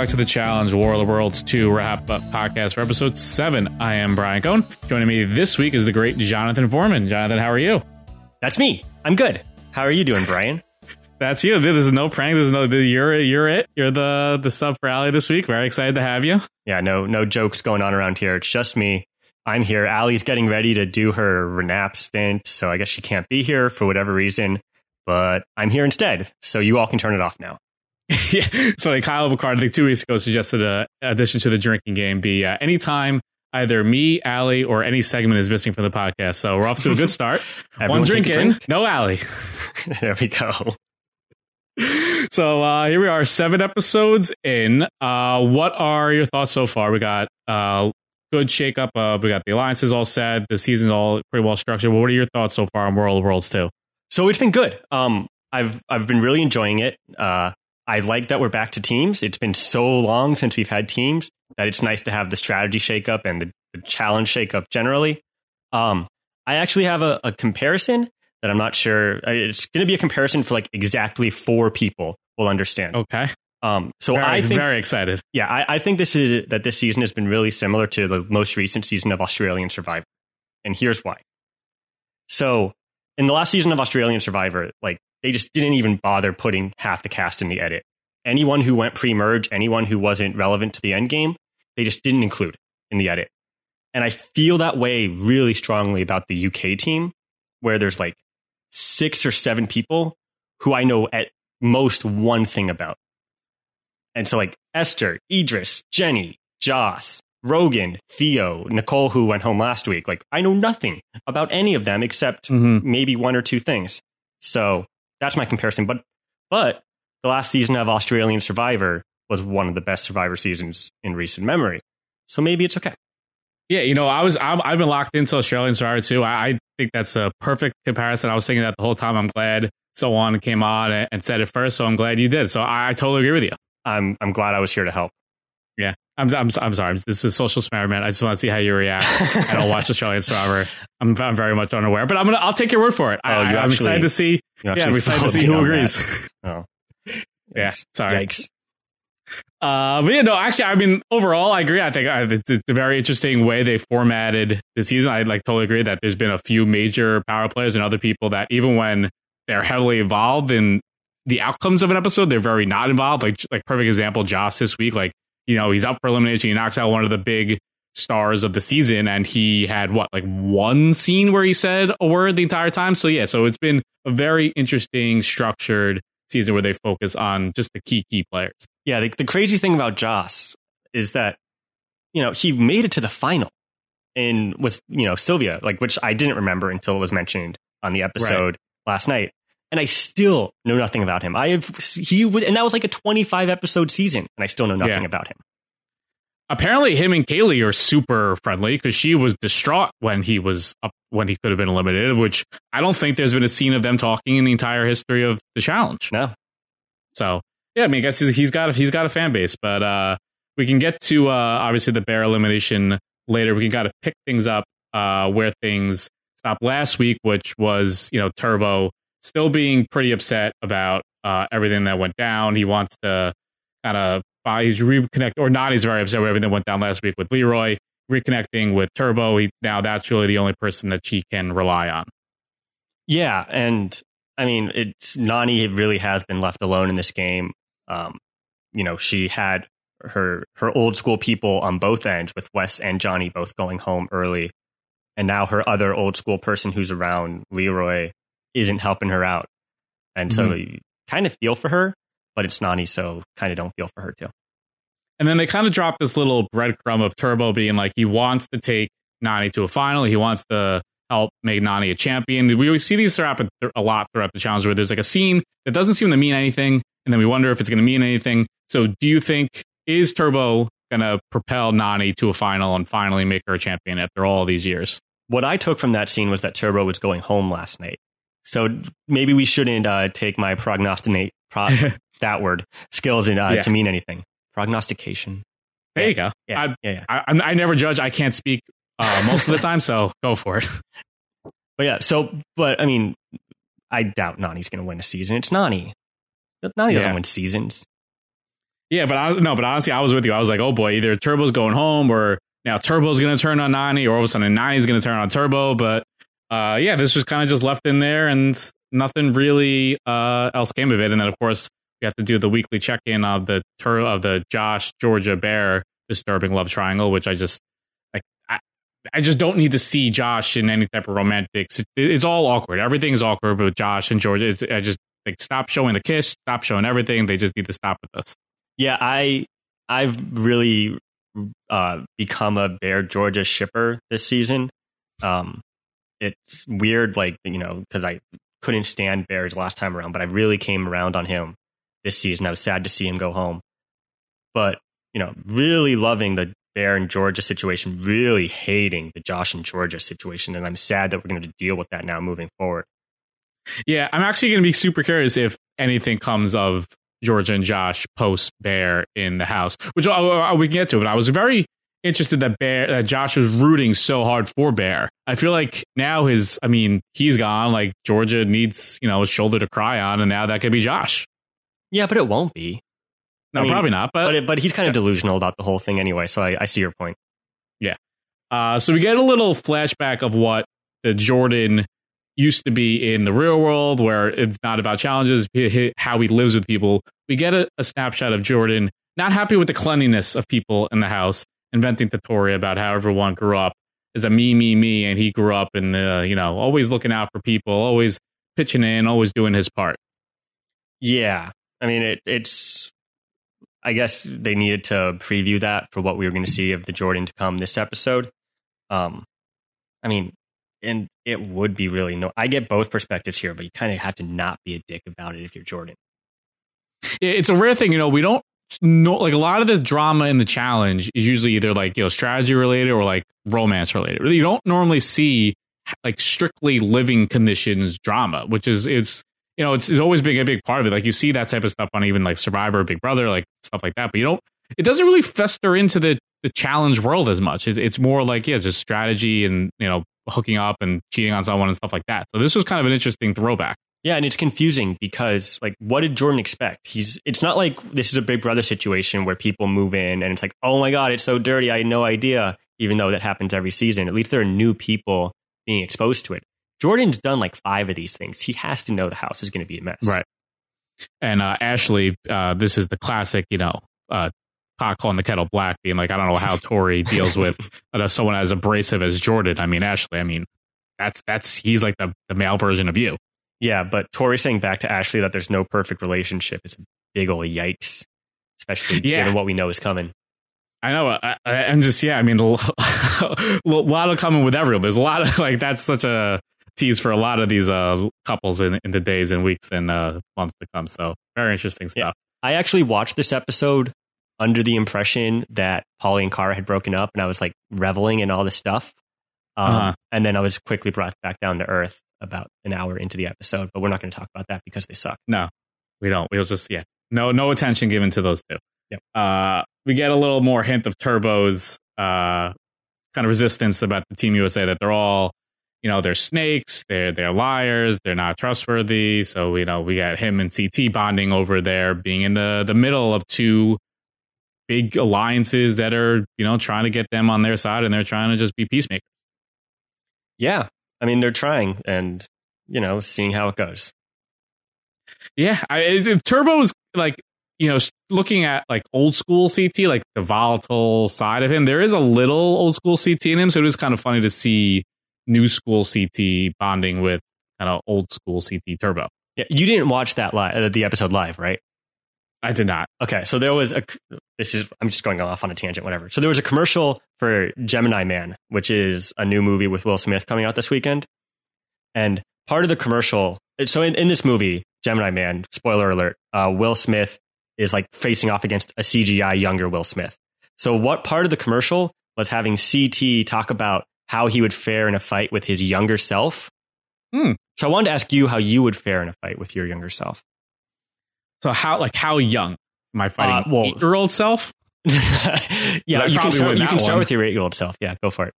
back to the Challenge War of the Worlds 2 wrap-up podcast for episode 7. I am Brian Cohn. Joining me this week is the great Jonathan Foreman. Jonathan, how are you? That's me. I'm good. How are you doing, Brian? That's you. This is no prank. This is no. You're it. You're the sub for Allie this week. Very excited to have you. Yeah, no jokes going on around here. It's just me. I'm here. Allie's getting ready to do her nap stint, so I guess she can't be here for whatever reason. But I'm here instead, so you all can turn it off now. Yeah, it's funny. Kyle Bacard, I think 2 weeks ago, suggested an addition to the drinking game be anytime either me, Allie, or any segment is missing from the podcast. So we're off to a good start. One drink in, no Allie. There we go. So here we are, 7 episodes in. What are your thoughts so far? We got good shakeup. We got the alliances all set. The season's all pretty well structured. What are your thoughts so far on World of Worlds 2? So it's been good. I've been really enjoying it. I like that we're back to teams. It's been so long since we've had teams that it's nice to have the strategy shakeup and the challenge shakeup generally. I actually have a comparison that I'm not sure. It's going to be a comparison for like exactly 4 people will understand. Okay. So I think very excited. Yeah, I think this season has been really similar to the most recent season of Australian Survivor, and here's why. So in the last season of Australian Survivor, like they just didn't even bother putting half the cast in the edit. Anyone who went pre-merge, anyone who wasn't relevant to the end game, they just didn't include in the edit. And I feel that way really strongly about the UK team, where there's like 6 or 7 people who I know at most one thing about. And so like Esther, Idris, Jenny, Joss, Rogan, Theo, Nicole, who went home last week. Like I know nothing about any of them except maybe 1 or 2 things. So that's my comparison. But the last season of Australian Survivor was one of the best Survivor seasons in recent memory. So maybe it's okay. Yeah, you know, I've been locked into Australian Survivor too. I think that's a perfect comparison. I was thinking that the whole time. I'm glad someone came on and said it first, so I'm glad you did. So I totally agree with you. I'm glad I was here to help. Yeah, I'm sorry. This is social experiment. I just want to see how you react. I don't watch Australian Survivor. I'm very much unaware, but I'll take your word for it. I'm excited to see. Yeah, I'm excited to see who agrees. Oh, yeah. Sorry. Yikes. But yeah, no, actually, I mean, overall, I agree. I think it's a very interesting way they formatted the season. I totally agree that there's been a few major power players and other people that even when they're heavily involved in the outcomes of an episode, they're very not involved. Like perfect example, Joss this week. Like, you know, he's up for elimination. He knocks out one of the big stars of the season, and he had one scene where he said a word the entire time. So yeah, so it's been a very interesting, structured season where they focus on just the key players. Yeah, the crazy thing about Joss is that, you know, he made it to the final with, you know, Sylvia, like, which I didn't remember until it was mentioned on the episode last night. And I still know nothing about him. And that was like a 25 episode season, and I still know nothing about him. Apparently, him and Kaylee are super friendly because she was distraught when he was up, when he could have been eliminated. Which I don't think there's been a scene of them talking in the entire history of the challenge. No. So yeah, I mean, I guess he's got a fan base, but we can get to obviously the bear elimination later. We can kind of pick things up where things stopped last week, which was, you know, Turbo still being pretty upset about everything that went down. He wants to kind of he's reconnect, or not. He's very upset with everything that went down last week with Leroy, reconnecting with Turbo. Now that's really the only person that she can rely on. Yeah, and I mean, Nany really has been left alone in this game. You know, she had her old school people on both ends, with Wes and Johnny both going home early, and now her other old school person who's around, Leroy, isn't helping her out. And so you kind of feel for her, but it's Nany, so kind of don't feel for her too. And then they kind of dropped this little breadcrumb of Turbo being like, he wants to take Nany to a final. He wants to help make Nany a champion. We always see these happen a lot throughout the challenge, where there's like a scene that doesn't seem to mean anything, and then we wonder if it's going to mean anything. So do you think, is Turbo going to propel Nany to a final and finally make her a champion after all these years? What I took from that scene was that Turbo was going home last night. So maybe we shouldn't take my that word skills to mean anything. Prognostication. There you go. Yeah. I never judge. I can't speak most of the time, so go for it. But I mean, I doubt Nany's going to win a season. It's Nany. Nany doesn't win seasons. Yeah, but honestly, I was with you. I was like, oh boy, either Turbo's going home or now Turbo's going to turn on Nani, or all of a sudden Nani's going to turn on Turbo. But yeah, this was kind of just left in there and nothing really else came of it. And then, of course, we have to do the weekly check-in of the Josh, Georgia, Bear disturbing love triangle, which I just don't need to see Josh in any type of romantics. It's all awkward. Everything is awkward with Josh and Georgia. I just stop showing the kiss, stop showing everything. They just need to stop with this. Yeah, I've really become a Bear Georgia shipper this season. It's weird, because I couldn't stand Bears last time around, but I really came around on him this season. I was sad to see him go home, but really loving the Bear and Georgia situation, really hating the Josh and Georgia situation, and I'm sad that we're going to deal with that now moving forward. Yeah, I'm actually going to be super curious if anything comes of Georgia and Josh post Bear in the house, which we can get to. But I was very interested that Josh was rooting so hard for Bear. I feel like now he's gone. Like Georgia needs a shoulder to cry on, and now that could be Josh. Yeah, but it won't be. No, probably not. But he's kind of delusional about the whole thing anyway. So I see your point. Yeah. So we get a little flashback of what the Jordan used to be in the real world, where it's not about challenges, how he lives with people. We get a snapshot of Jordan not happy with the cleanliness of people in the house, inventing the story about how everyone grew up as a me, and he grew up in the, always looking out for people, always pitching in, always doing his part. Yeah. I mean, it's, I guess they needed to preview that for what we were going to see of the Jordan to come this episode. And it would be really I get both perspectives here, but you kind of have to not be a dick about it if you're Jordan. It's a rare thing, we don't know, like a lot of this drama in the challenge is usually either strategy related or like romance related. You don't normally see like strictly living conditions drama, which is it's always been a big part of it. Like you see that type of stuff on even like Survivor, Big Brother, like stuff like that, but it doesn't really fester into the challenge world as much. It's more like, just strategy and, hooking up and cheating on someone and stuff like that. So this was kind of an interesting throwback. Yeah, and it's confusing because, like, what did Jordan expect? It's not like this is a Big Brother situation where people move in and it's like, oh my God, it's so dirty, I had no idea, even though that happens every season. At least there are new people being exposed to it. Jordan's done like 5 of these things. He has to know the house is going to be a mess. Right. And Ashley, this is the classic, pot calling the kettle black, being like, I don't know how Tori deals with someone as abrasive as Jordan. Ashley, he's like the male version of you. Yeah, but Tori saying back to Ashley that there's no perfect relationship is a big old yikes, especially given what we know is coming. I know. I'm just, a lot of coming with everyone. There's a lot of that's such a tease for a lot of these couples in the days and weeks and months to come. So very interesting stuff. Yeah. I actually watched this episode under the impression that Paulie and Cara had broken up, and I was like reveling in all this stuff. And then I was quickly brought back down to earth about an hour into the episode, but we're not going to talk about that because they suck. No, we don't. We'll just, no attention given to those two. Yep. We get a little more hint of Turbo's kind of resistance about the Team USA, that they're all, they're snakes, they're liars, they're not trustworthy. So, we got him and CT bonding over there, being in the middle of 2 big alliances that are, trying to get them on their side, and they're trying to just be peacemakers. Yeah. They're trying and, seeing how it goes. Yeah. Turbo's like, looking at like old school CT, like the volatile side of him, there is a little old school CT in him. So it is kind of funny to see new school CT bonding with kind of old school CT Turbo. Yeah. You didn't watch that the episode live, right? I did not. Okay. So there was I'm just going off on a tangent, whatever. So there was a commercial for Gemini Man, which is a new movie with Will Smith coming out this weekend. And part of the commercial, so in this movie, Gemini Man, spoiler alert, Will Smith is like facing off against a CGI younger Will Smith. So what part of the commercial was having CT talk about how he would fare in a fight with his younger self? So I wanted to ask you how you would fare in a fight with your younger self. So how young am I fighting? 8-year-old self? Yeah, you can start with your 8-year-old self. Yeah, go for it.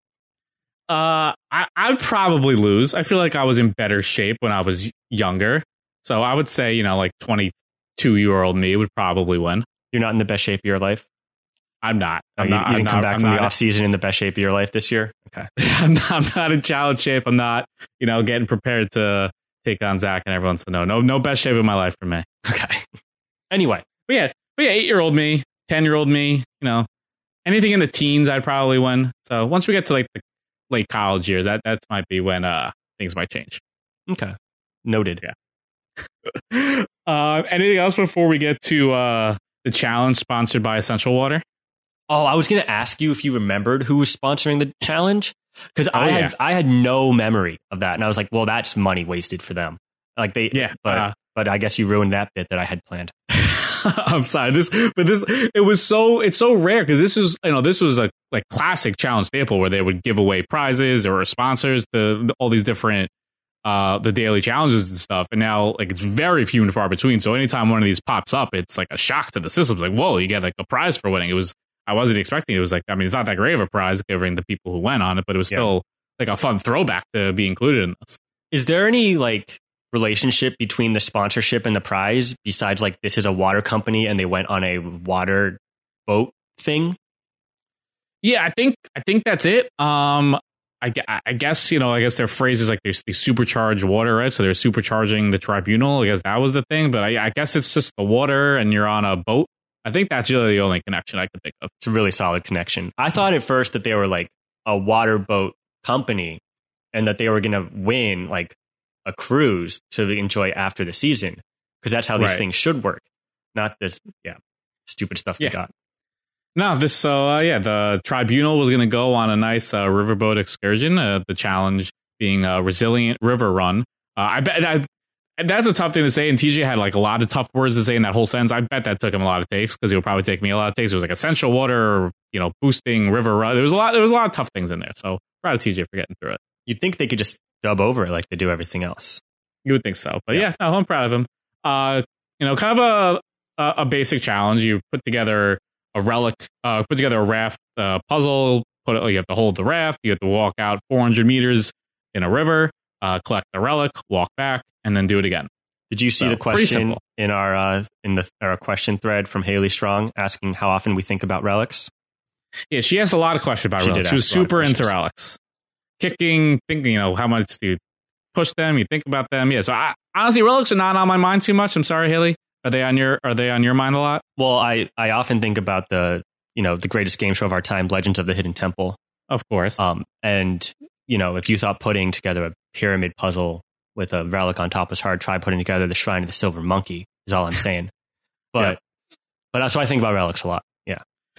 I'd probably lose. I feel like I was in better shape when I was younger. So I would say, like 22-year-old me would probably win. You're not in the best shape of your life? I'm not. You didn't come back from the off season in the best shape of your life this year? Okay. I'm not in challenge shape. I'm not, getting prepared to take on Zach and everyone. So no best shape of my life for me. Okay. Anyway. But yeah, 8-year-old me, 10-year-old me, anything in the teens, I'd probably win. So once we get to like the late college years, that might be when things might change. Okay. Noted. Yeah. Anything else before we get to the challenge sponsored by Essential Water? Oh, I was going to ask you if you remembered who was sponsoring the challenge, because I had no memory of that, and I was like, well, that's money wasted for them. Like but I guess you ruined that bit that I had planned. I'm sorry. It's so rare because this was a like classic challenge staple where they would give away prizes or sponsors to all these different the daily challenges and stuff, and now like it's very few and far between. So anytime one of these pops up, it's like a shock to the system. It's like, whoa, you get like a prize for winning. I wasn't expecting it. It was like, I mean, it's not that great of a prize given the people who went on it, but it was still like a fun throwback to be included in this. Is there any like relationship between the sponsorship and the prize besides like this is a water company and they went on a water boat thing? Yeah, I think that's it. I guess their phrase is like they supercharge water, right? So they're supercharging the tribunal. I guess that was the thing, but I guess it's just the water and you're on a boat. I think that's really the only connection I could think of. It's a really solid connection. I thought at first that they were like a water boat company and that they were going to win like a cruise to enjoy after the season, because that's how these things should work. Not this, stupid stuff we got. No, the tribunal was going to go on a nice riverboat excursion. The challenge being a resilient river run. I bet that's a tough thing to say. And TJ had like a lot of tough words to say in that whole sentence. I bet that took him a lot of takes because it would probably take me a lot of takes. It was like essential water, boosting river run. There was a lot of tough things in there. So proud of TJ for getting through it. You'd think they could just dub over it like they do everything else. You would think so, but I'm proud of him. Kind of a basic challenge. You put together a relic, put together a raft puzzle. You have to hold the raft. You have to walk out 400 meters in a river, collect the relic, walk back, and then do it again. Did you see the question in our question thread from Haley Strong asking how often we think about relics? Yeah, she asked a lot of questions about relics. She was super into relics. Kicking, thinking, how much do you push them? You think about them. Yeah. So honestly, relics are not on my mind too much. I'm sorry, Haley. Are they on your mind a lot? Well, I often think about the greatest game show of our time, Legends of the Hidden Temple. Of course. And if you thought putting together a pyramid puzzle with a relic on top was hard, try putting together the Shrine of the Silver Monkey, is all I'm saying. But that's why I think about relics a lot. Yeah.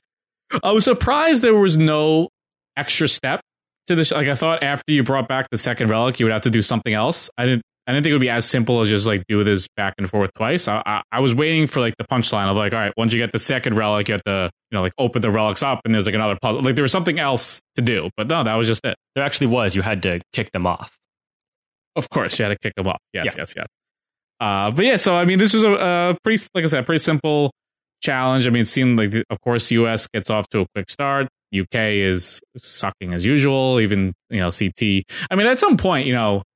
I was surprised there was no extra step to this. Like I thought after you brought back the second relic, you would have to do something else. I didn't think it would be as simple as just like do this back and forth twice. I was waiting for like the punchline of like, all right, once you get the second relic, you have to, like open the relics up and there's like another puzzle. Like there was something else to do, but no, that was just it. There actually was. You had to kick them off. Of course, you had to kick them off. Yes. But yeah, so I mean, this was a pretty, like I said, pretty simple challenge. I mean, it seemed like, of course, US gets off to a quick start. UK is sucking as usual. Even CT. I mean, at some point,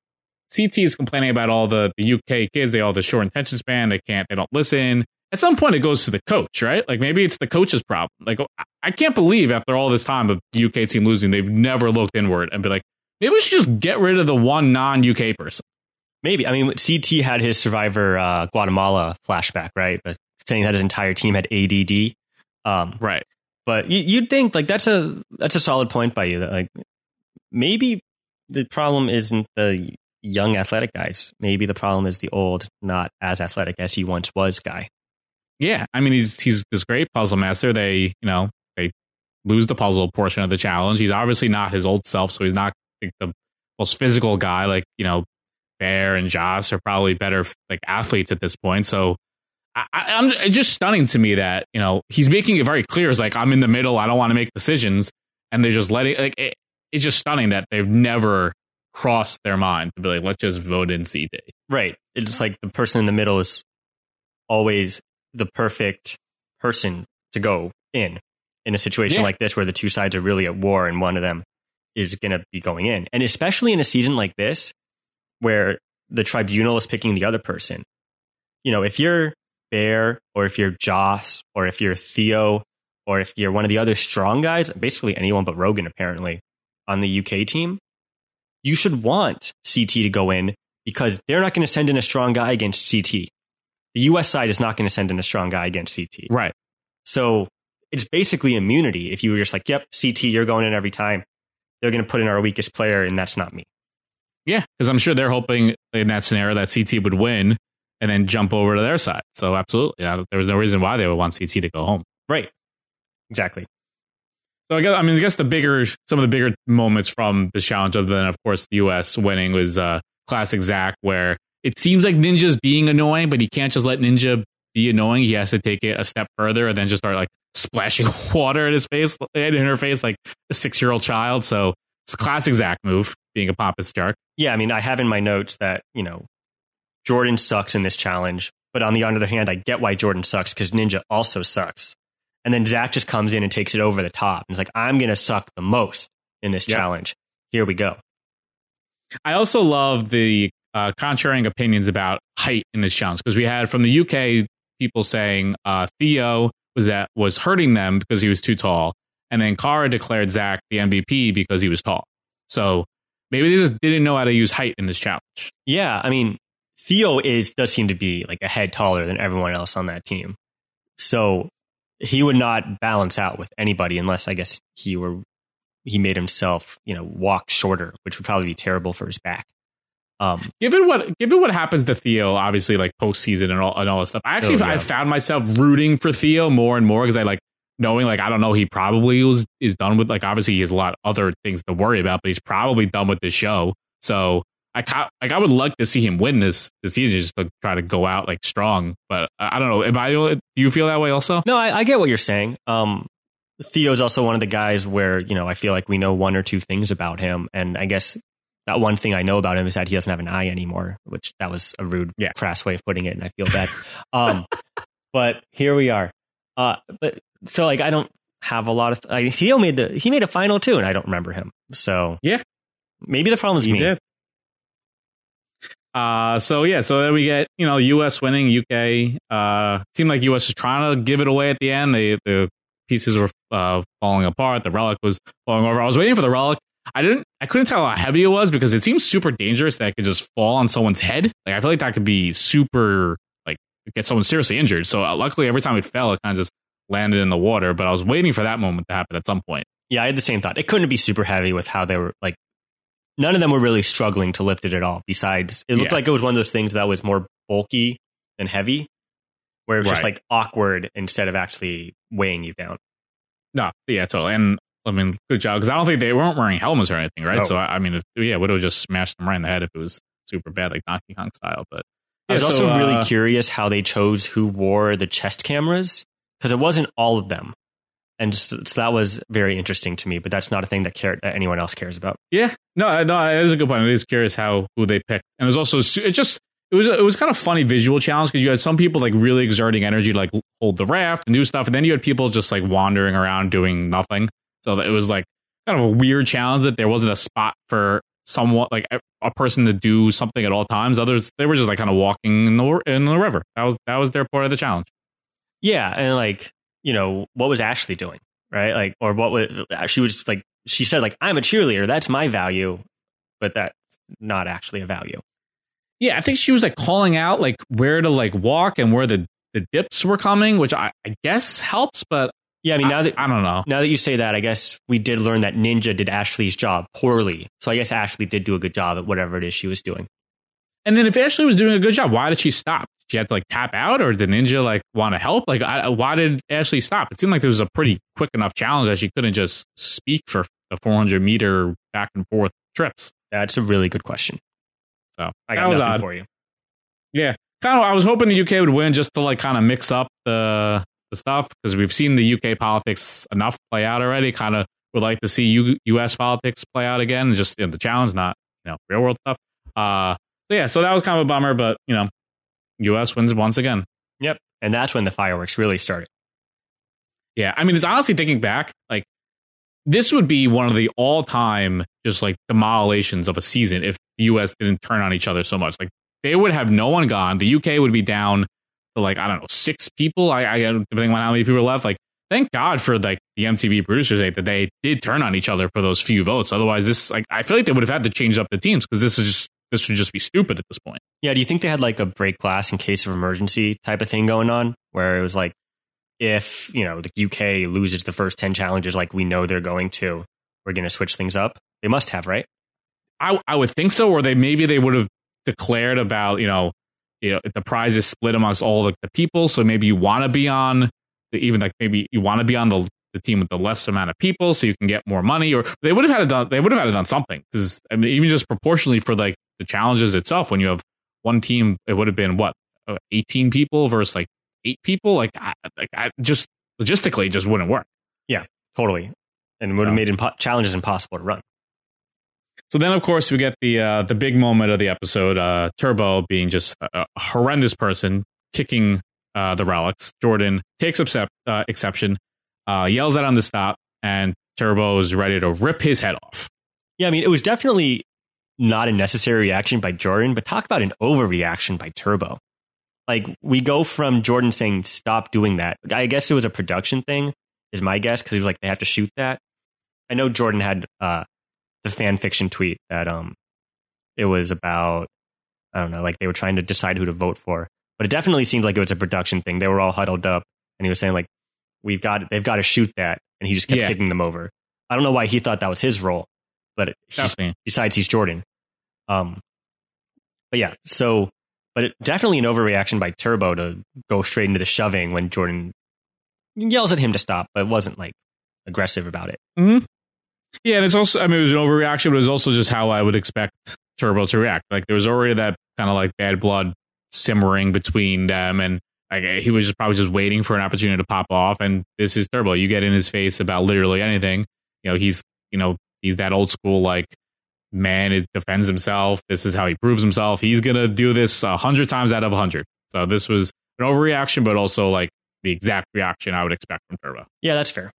CT is complaining about all the UK kids. They all the short attention span. They don't listen. At some point, it goes to the coach, right? Like maybe it's the coach's problem. Like I can't believe after all this time of the UK team losing, they've never looked inward and be like, maybe we should just get rid of the one non-UK person. Maybe. I mean, CT had his Survivor Guatemala flashback, right? But saying that his entire team had ADD. Right. But you'd think like that's a solid point by you. That like maybe the problem isn't the young athletic guys. Maybe the problem is the old, not as athletic as he once was guy. Yeah, I mean he's this great puzzle master. They lose the puzzle portion of the challenge. He's obviously not his old self, so he's not like the most physical guy. Like Bear and Joss are probably better like athletes at this point. So it's just stunning to me that he's making it very clear. It's like I'm in the middle. I don't want to make decisions, and they're just letting it's just stunning that they've never crossed their mind to be like, let's just vote in CT. Right. It's like the person in the middle is always the perfect person to go in a situation like this where the two sides are really at war and one of them is going to be going in. And especially in a season like this where the tribunal is picking the other person. If you're Bear or if you're Joss or if you're Theo or if you're one of the other strong guys, basically anyone but Rogan apparently on the UK team, you should want CT to go in because they're not going to send in a strong guy against CT. The US side is not going to send in a strong guy against CT. Right. So it's basically immunity. If you were just like, yep, CT, you're going in every time, they're going to put in our weakest player, and that's not me. Yeah, because I'm sure they're hoping in that scenario that CT would win and then jump over to their side. So absolutely, there was no reason why they would want CT to go home. Right. Exactly. So I guess some of the bigger moments from the challenge, other than of course the US winning, was classic Zach, where it seems like Ninja's being annoying, but he can't just let Ninja be annoying. He has to take it a step further and then just start like splashing water in her face like a 6-year-old child. So it's a classic Zach move, being a pompous jerk. Yeah, I mean, I have in my notes that, Jordan sucks in this challenge, but on the other hand, I get why Jordan sucks because Ninja also sucks. And then Zach just comes in and takes it over the top. And it's like, I'm going to suck the most in this challenge. Here we go. I also love the contrarian opinions about height in this challenge, because we had from the UK people saying Theo was hurting them because he was too tall. And then Cara declared Zach the MVP because he was tall. So maybe they just didn't know how to use height in this challenge. Yeah, I mean, Theo does seem to be like a head taller than everyone else on that team. So he would not balance out with anybody unless, I guess, he made himself, walk shorter, which would probably be terrible for his back. Given what happens to Theo, obviously, like postseason and all this stuff, I found myself rooting for Theo more and more because I like knowing, like, I don't know, he probably is done with, like, obviously he has a lot of other things to worry about, but he's probably done with this show. So I would like to see him win this season, just to try to go out like strong. But I don't know. Do you feel that way also? No, I get what you're saying. Theo's also one of the guys where, I feel like we know one or two things about him. And I guess that one thing I know about him is that he doesn't have an eye anymore, which that was a rude, crass way of putting it. And I feel bad. But here we are. But so like, I don't have a lot of, Theo made a final too, and I don't remember him. So yeah, maybe the problem is me. Did. So then we get, US winning, UK. Seemed like US was trying to give it away at the end. The pieces were falling apart. The relic was falling over. I was waiting for the relic. I couldn't tell how heavy it was because it seems super dangerous that it could just fall on someone's head. Like, I feel like that could be super, like, get someone seriously injured. So luckily every time it fell, it kind of just landed in the water. But I was waiting for that moment to happen at some point. Yeah, I had the same thought. It couldn't be super heavy with how they were, like, none of them were really struggling to lift it at all. Besides, it looked like it was one of those things that was more bulky than heavy, where it was just like awkward instead of actually weighing you down. No, yeah, totally. And I mean, good job, because I don't think they weren't wearing helmets or anything, right? Oh. So I mean, it would have just smashed them right in the head if it was super bad, like Donkey Kong style. But I was also really curious how they chose who wore the chest cameras, because it wasn't all of them. And so that was very interesting to me, but that's not a thing that anyone else cares about. Yeah, no, it is a good point. It is curious who they picked, and it was also it was kind of funny visual challenge because you had some people like really exerting energy to like hold the raft and do stuff, and then you had people just like wandering around doing nothing. So it was like kind of a weird challenge that there wasn't a spot for someone like a person to do something at all times. Others, they were just like kind of walking in the river. That was their part of the challenge. Yeah, and like, what was Ashley doing, right? Like, or what was she was like? She said like, I'm a cheerleader. That's my value, but that's not actually a value. Yeah, I think she was like calling out like where to like walk and where the dips were coming, which I guess helps. But yeah, I mean, I don't know. Now that you say that, I guess we did learn that Ninja did Ashley's job poorly. So I guess Ashley did do a good job at whatever it is she was doing. And then if Ashley was doing a good job, why did she stop? She had to like tap out, or did Ninja like want to help? Like, why did Ashley stop? It seemed like there was a pretty quick enough challenge that she couldn't just speak for the 400-meter back and forth trips. That's a really good question. So I got nothing for you. Yeah, kind of. I was hoping the UK would win just to like kind of mix up the stuff, because we've seen the UK politics enough play out already. Kind of would like to see US politics play out again. Just the challenge, not real world stuff. So that was kind of a bummer, but US wins once again. Yep, and that's when the fireworks really started. Yeah, I mean, it's honestly thinking back, like this would be one of the all-time just like demolitions of a season if the US didn't turn on each other so much. Like they would have no one gone. The UK would be down to like, I don't know, 6 people. I depending on how many people are left. Like, thank God for like the MTV producers that they did turn on each other for those few votes. Otherwise, this like I feel like they would have had to change up the teams because this would just be stupid at this point. Yeah. Do you think they had like a break glass in case of emergency type of thing going on where it was like, if, you know, the UK loses the first 10 challenges like we know they're going to, we're going to switch things up? They must have, right? I would think so. Or they would have declared about, you know, if the prize is split amongst all the people. So maybe you want to be on maybe you want to be on the team with the less amount of people so you can get more money, or they would have had to done something. Because I mean, even just proportionally for like the challenges itself, when you have one team, it would have been 18 people versus like 8 people. Like I just logistically it just wouldn't work. Yeah, totally. And would have made challenges impossible to run. So then, of course, we get the big moment of the episode, Turbo being just a horrendous person, kicking the relics. Jordan takes exception, yells at him to stop, and Turbo is ready to rip his head off. Yeah, I mean, it was definitely not a necessary reaction by Jordan, but talk about an overreaction by Turbo. Like, we go from Jordan saying, stop doing that. I guess it was a production thing, is my guess, because he was like, they have to shoot that. I know Jordan had the fan fiction tweet that it was about, I don't know, like they were trying to decide who to vote for. But it definitely seemed like it was a production thing. They were all huddled up, and he was saying like, they've got to shoot that, and he just kept kicking them over. I don't know why he thought that was his role, but besides he's Jordan. But yeah, but definitely an overreaction by Turbo to go straight into the shoving when Jordan yells at him to stop, but wasn't like aggressive about it. Mm-hmm. Yeah, and it's also, I mean, it was an overreaction, but it was also just how I would expect Turbo to react. Like, there was already that kind of like bad blood simmering between them, and like he was just probably just waiting for an opportunity to pop off. And this is Turbo. You get in his face about literally anything. He's that old school, like, man, it defends himself. This is how he proves himself. He's going to do this 100 times out of 100. So this was an overreaction, but also like the exact reaction I would expect from Turbo. Yeah, that's fair.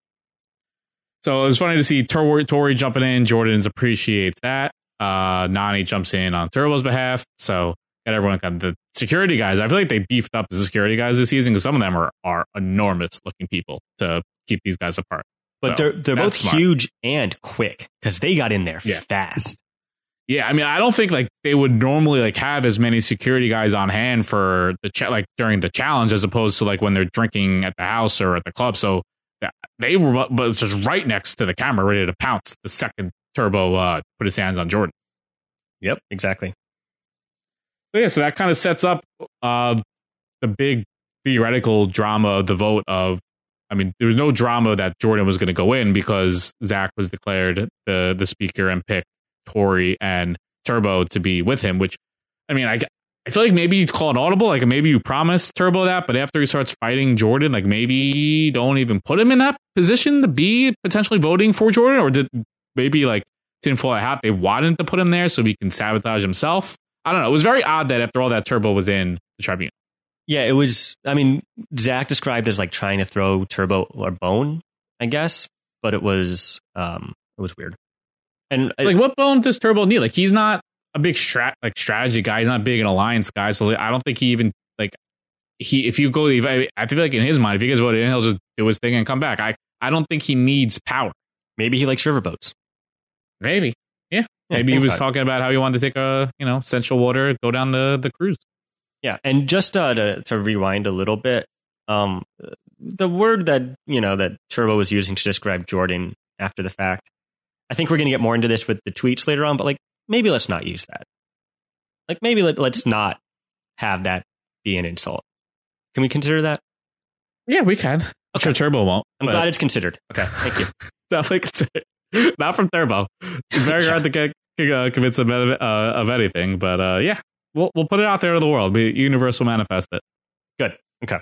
So it was funny to see Tori jumping in. Jordan appreciates that. Nany jumps in on Turbo's behalf. So got everyone, the security guys. I feel like they beefed up the security guys this season because some of them are enormous looking people to keep these guys apart. But so they're both smart. Huge and quick because they got in there fast. Yeah, I mean, I don't think like they would normally like have as many security guys on hand for the during the challenge as opposed to like when they're drinking at the house or at the club. So they were just right next to the camera, ready to pounce the second Turbo put his hands on Jordan. Yep, exactly. So yeah, so that kind of sets up the big theoretical drama of the vote of. I mean, there was no drama that Jordan was going to go in because Zach was declared the speaker and picked Tori and Turbo to be with him, which, I mean, I feel like maybe you call it audible, like maybe you promised Turbo that, but after he starts fighting Jordan, like maybe don't even put him in that position to be potentially voting for Jordan, or did maybe like tinfoil hat, they wanted to put him there so he can sabotage himself? I don't know. It was very odd that after all that Turbo was in the tribunal. Yeah, it was, I mean, Zach described as like trying to throw Turbo a bone, I guess, but it was weird. And like, what bone does Turbo need? Like, he's not a big strategy guy. He's not big an alliance guy. So I don't think he even like if you go, I feel like in his mind, if he gets voted in, he'll just do his thing and come back. I don't think he needs power. Maybe he likes riverboats. Maybe. Yeah. Maybe he was talking about how he wanted to take Central Water, go down the cruise. Yeah. And just to rewind a little bit, the word that Turbo was using to describe Jordan after the fact, I think we're going to get more into this with the tweets later on, but like, maybe let's not use that. Like, maybe let's not have that be an insult. Can we consider that? Yeah, we can. Okay. I'm sure Turbo won't. I'm glad it's considered. Okay, thank you. Definitely considered. Not from Turbo. It's very hard to get convince him of anything, but yeah, we'll put it out there to the world. Be universal manifest it. Good. Okay.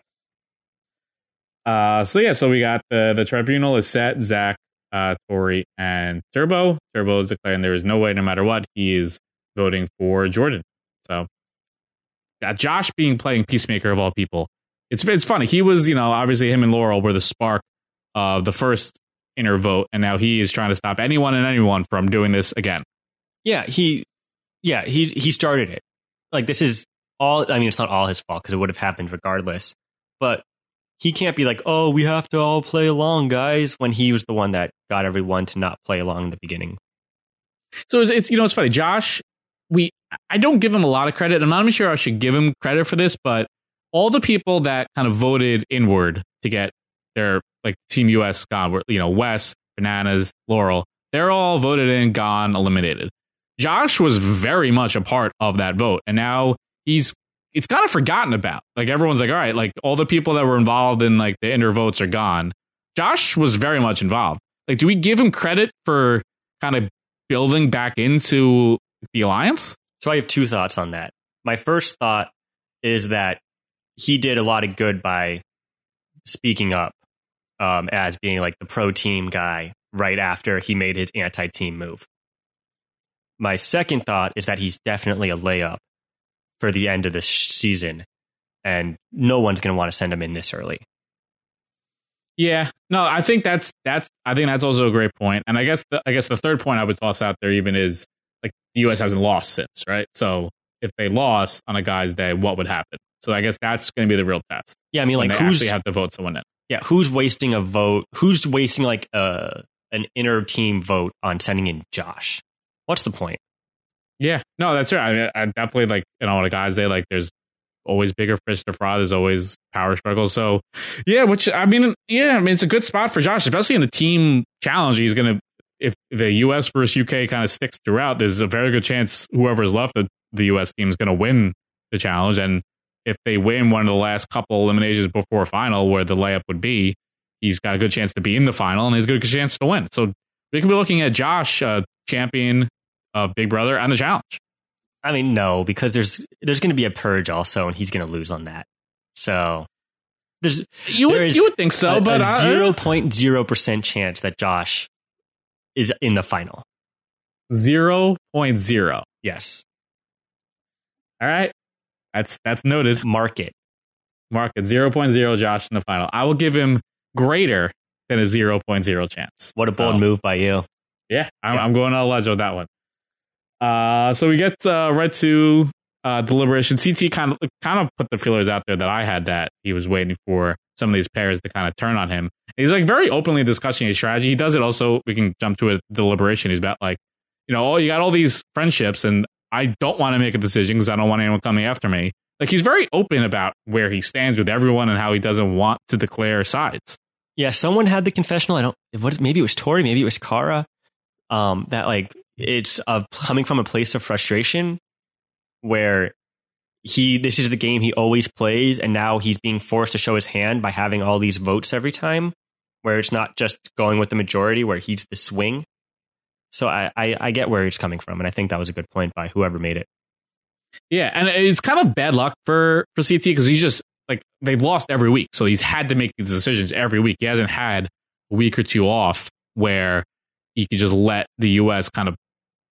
So we got the tribunal is set. Zach, Tori, and Turbo. Turbo is declaring there is no way, no matter what, he is voting for Jordan. So Josh playing peacemaker of all people. It's funny. He was, obviously him and Laurel were the spark of the first inner vote, and now he is trying to stop anyone and anyone from doing this again. Yeah, he started it. Like, this is it's not all his fault because it would have happened regardless. But he can't be like, oh, we have to all play along, guys, when he was the one that got everyone to not play along in the beginning. So it's funny. Josh, I don't give him a lot of credit. I'm not even sure I should give him credit for this, but all the people that kind of voted inward to get their like Team US gone were, Wes, Bananas, Laurel, they're all voted in, gone, eliminated. Josh was very much a part of that vote, and now it's kind of forgotten about. Like everyone's like, all right, like all the people that were involved in like the inner votes are gone. Josh was very much involved. Like, do we give him credit for kind of building back into the alliance? So I have two thoughts on that. My first thought is that he did a lot of good by speaking up as being like the pro team guy right after he made his anti-team move. My second thought is that he's definitely a layup for the end of this season, and no one's going to want to send him in this early. Yeah, no, I think that's also a great point. And I guess the third point I would toss out there even is like the U.S. hasn't lost since, right? So if they lost on a guy's day, what would happen? So I guess that's going to be the real test. Yeah, I mean, like who's actually have to vote someone in? Yeah, who's wasting a vote? Who's wasting like an inner team vote on sending in Josh? What's the point? Yeah, no, that's right. I mean, I definitely like on a guy's day, like there's always bigger fish to fry. There's always power struggles. So yeah, it's a good spot for Josh, especially in the team challenge. He's gonna, if the US versus UK kind of sticks throughout, there's a very good chance whoever's left of the US team is going to win the challenge. And if they win one of the last couple eliminations before final, where the layup would be, he's got a good chance to be in the final, and he's got a good chance to win. So we could be looking at Josh, champion of Big Brother and the challenge. I mean, no, because there's going to be a purge also, and he's going to lose on that. So you would think so, but 0.0% chance that Josh is in the final. 0.0. Yes. All right. That's noted. Mark it 0.0 Josh in the final. I will give him greater than a 0.0 chance. What a bold move by you. Yeah, I'm going on a ledge with that one. So we get right to deliberation. CT kind of put the feelers out there that I had, that he was waiting for some of these pairs to kind of turn on him. And he's like very openly discussing his strategy. He does it also. We can jump to a deliberation. He's about like, you got all these friendships, and I don't want to make a decision because I don't want anyone coming after me. Like, he's very open about where he stands with everyone and how he doesn't want to declare sides. Yeah, someone had the confessional. Maybe it was Tori, maybe it was Kara. That like it's coming from a place of frustration where this is the game he always plays, and now he's being forced to show his hand by having all these votes every time, where it's not just going with the majority, where he's the swing. So I get where it's coming from, and I think that was a good point by whoever made it. Yeah, and it's kind of bad luck for CT because he's just like, they've lost every week, so he's had to make these decisions every week. He hasn't had a week or two off where he could just let the US kind of,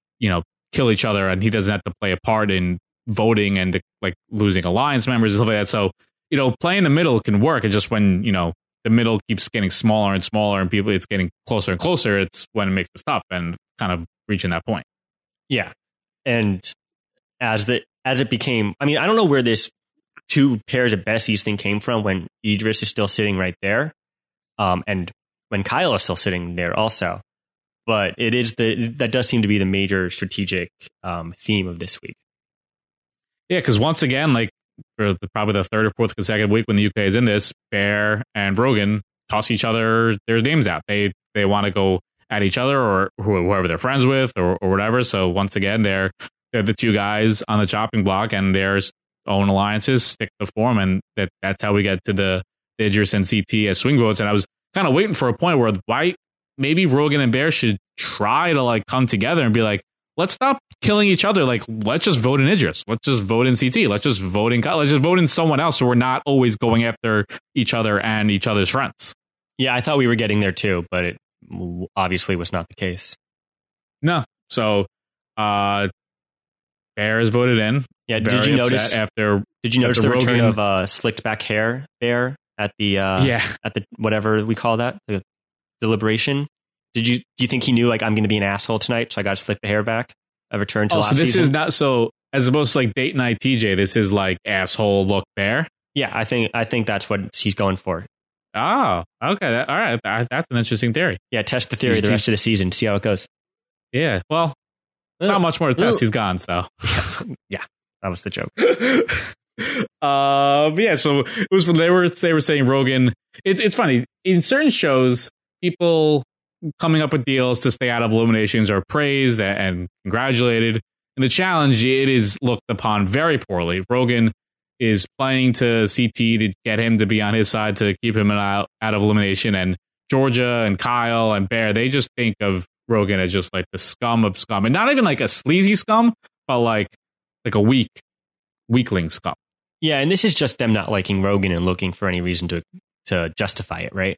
kill each other, and he doesn't have to play a part in voting and like losing alliance members and stuff like that. So, playing the middle can work. It's just when, the middle keeps getting smaller and smaller and it's getting closer and closer, it's when it makes it tough and kind of reaching that point. Yeah. And as it became, I don't know where this two pairs of besties thing came from when Idris is still sitting right there. And when Kyle is still sitting there also. But it is that does seem to be the major strategic theme of this week. Yeah, because once again, like for probably the third or fourth consecutive week when the UK is in this, Bear and Rogan toss each other their names out. They want to go at each other or whoever they're friends with or whatever. So once again, they're the two guys on the chopping block, and their own alliances stick to form, and that's how we get to the Idris and CT as swing votes. And I was kind of waiting for a point where maybe Rogan and Bear should try to like come together and be like, let's stop killing each other. Like, let's just vote in Idris. Let's just vote in CT. Let's just vote in Kyle. Let's just vote in someone else, so we're not always going after each other and each other's friends. Yeah, I thought we were getting there too, but it obviously was not the case. No. So Bear is voted in. Yeah, did you notice the return of slicked back hair Bear at the at the whatever we call that, the deliberation? Do you think he knew, like, I'm going to be an asshole tonight, so I got to slick the hair back? A return to last season? This is not so. as opposed to like date night TJ, this is like asshole look Bear. Yeah, I think that's what he's going for. Oh, okay. All right. That's an interesting theory. Yeah, test the theory the rest of the season, see how it goes. Yeah, well, not much more to test. He's gone, so. Yeah, that was the joke. Yeah, so it was they were saying Rogan. It's funny. In certain shows, people coming up with deals to stay out of eliminations are praised and congratulated. In the challenge, it is looked upon very poorly. Rogan is playing to CT to get him to be on his side to keep him out of elimination. And Georgia and Kyle and Bear, they just think of Rogan as just like the scum of scum. And not even like a sleazy scum, but like a weakling scum. Yeah, and this is just them not liking Rogan and looking for any reason to justify it, right?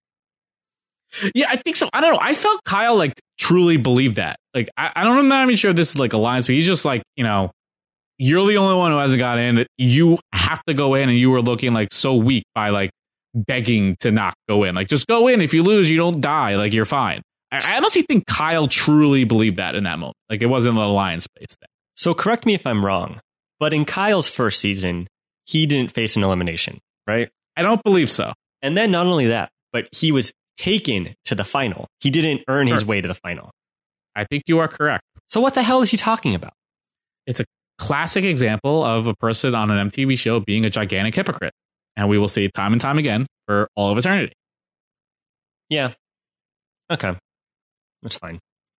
Yeah, I think so. I don't know. I felt Kyle like truly believed that. Like, I'm not even sure if this is like alliance, but he's just like, you know, you're the only one who hasn't got in. You have to go in, and you were looking like so weak by like begging to not go in. Like, just go in. If you lose, you don't die. Like, you're fine. I honestly think Kyle truly believed that in that moment. Like, it wasn't an alliance-based thing. So correct me if I'm wrong, but in Kyle's first season, he didn't face an elimination, right? I don't believe so. And then not only that, but he was taken to the final. He didn't earn his way to the final. I think you are correct. So what the hell is he talking about? It's a classic example of a person on an MTV show being a gigantic hypocrite. And we will see it time and time again for all of eternity. Yeah. Okay. That's fine.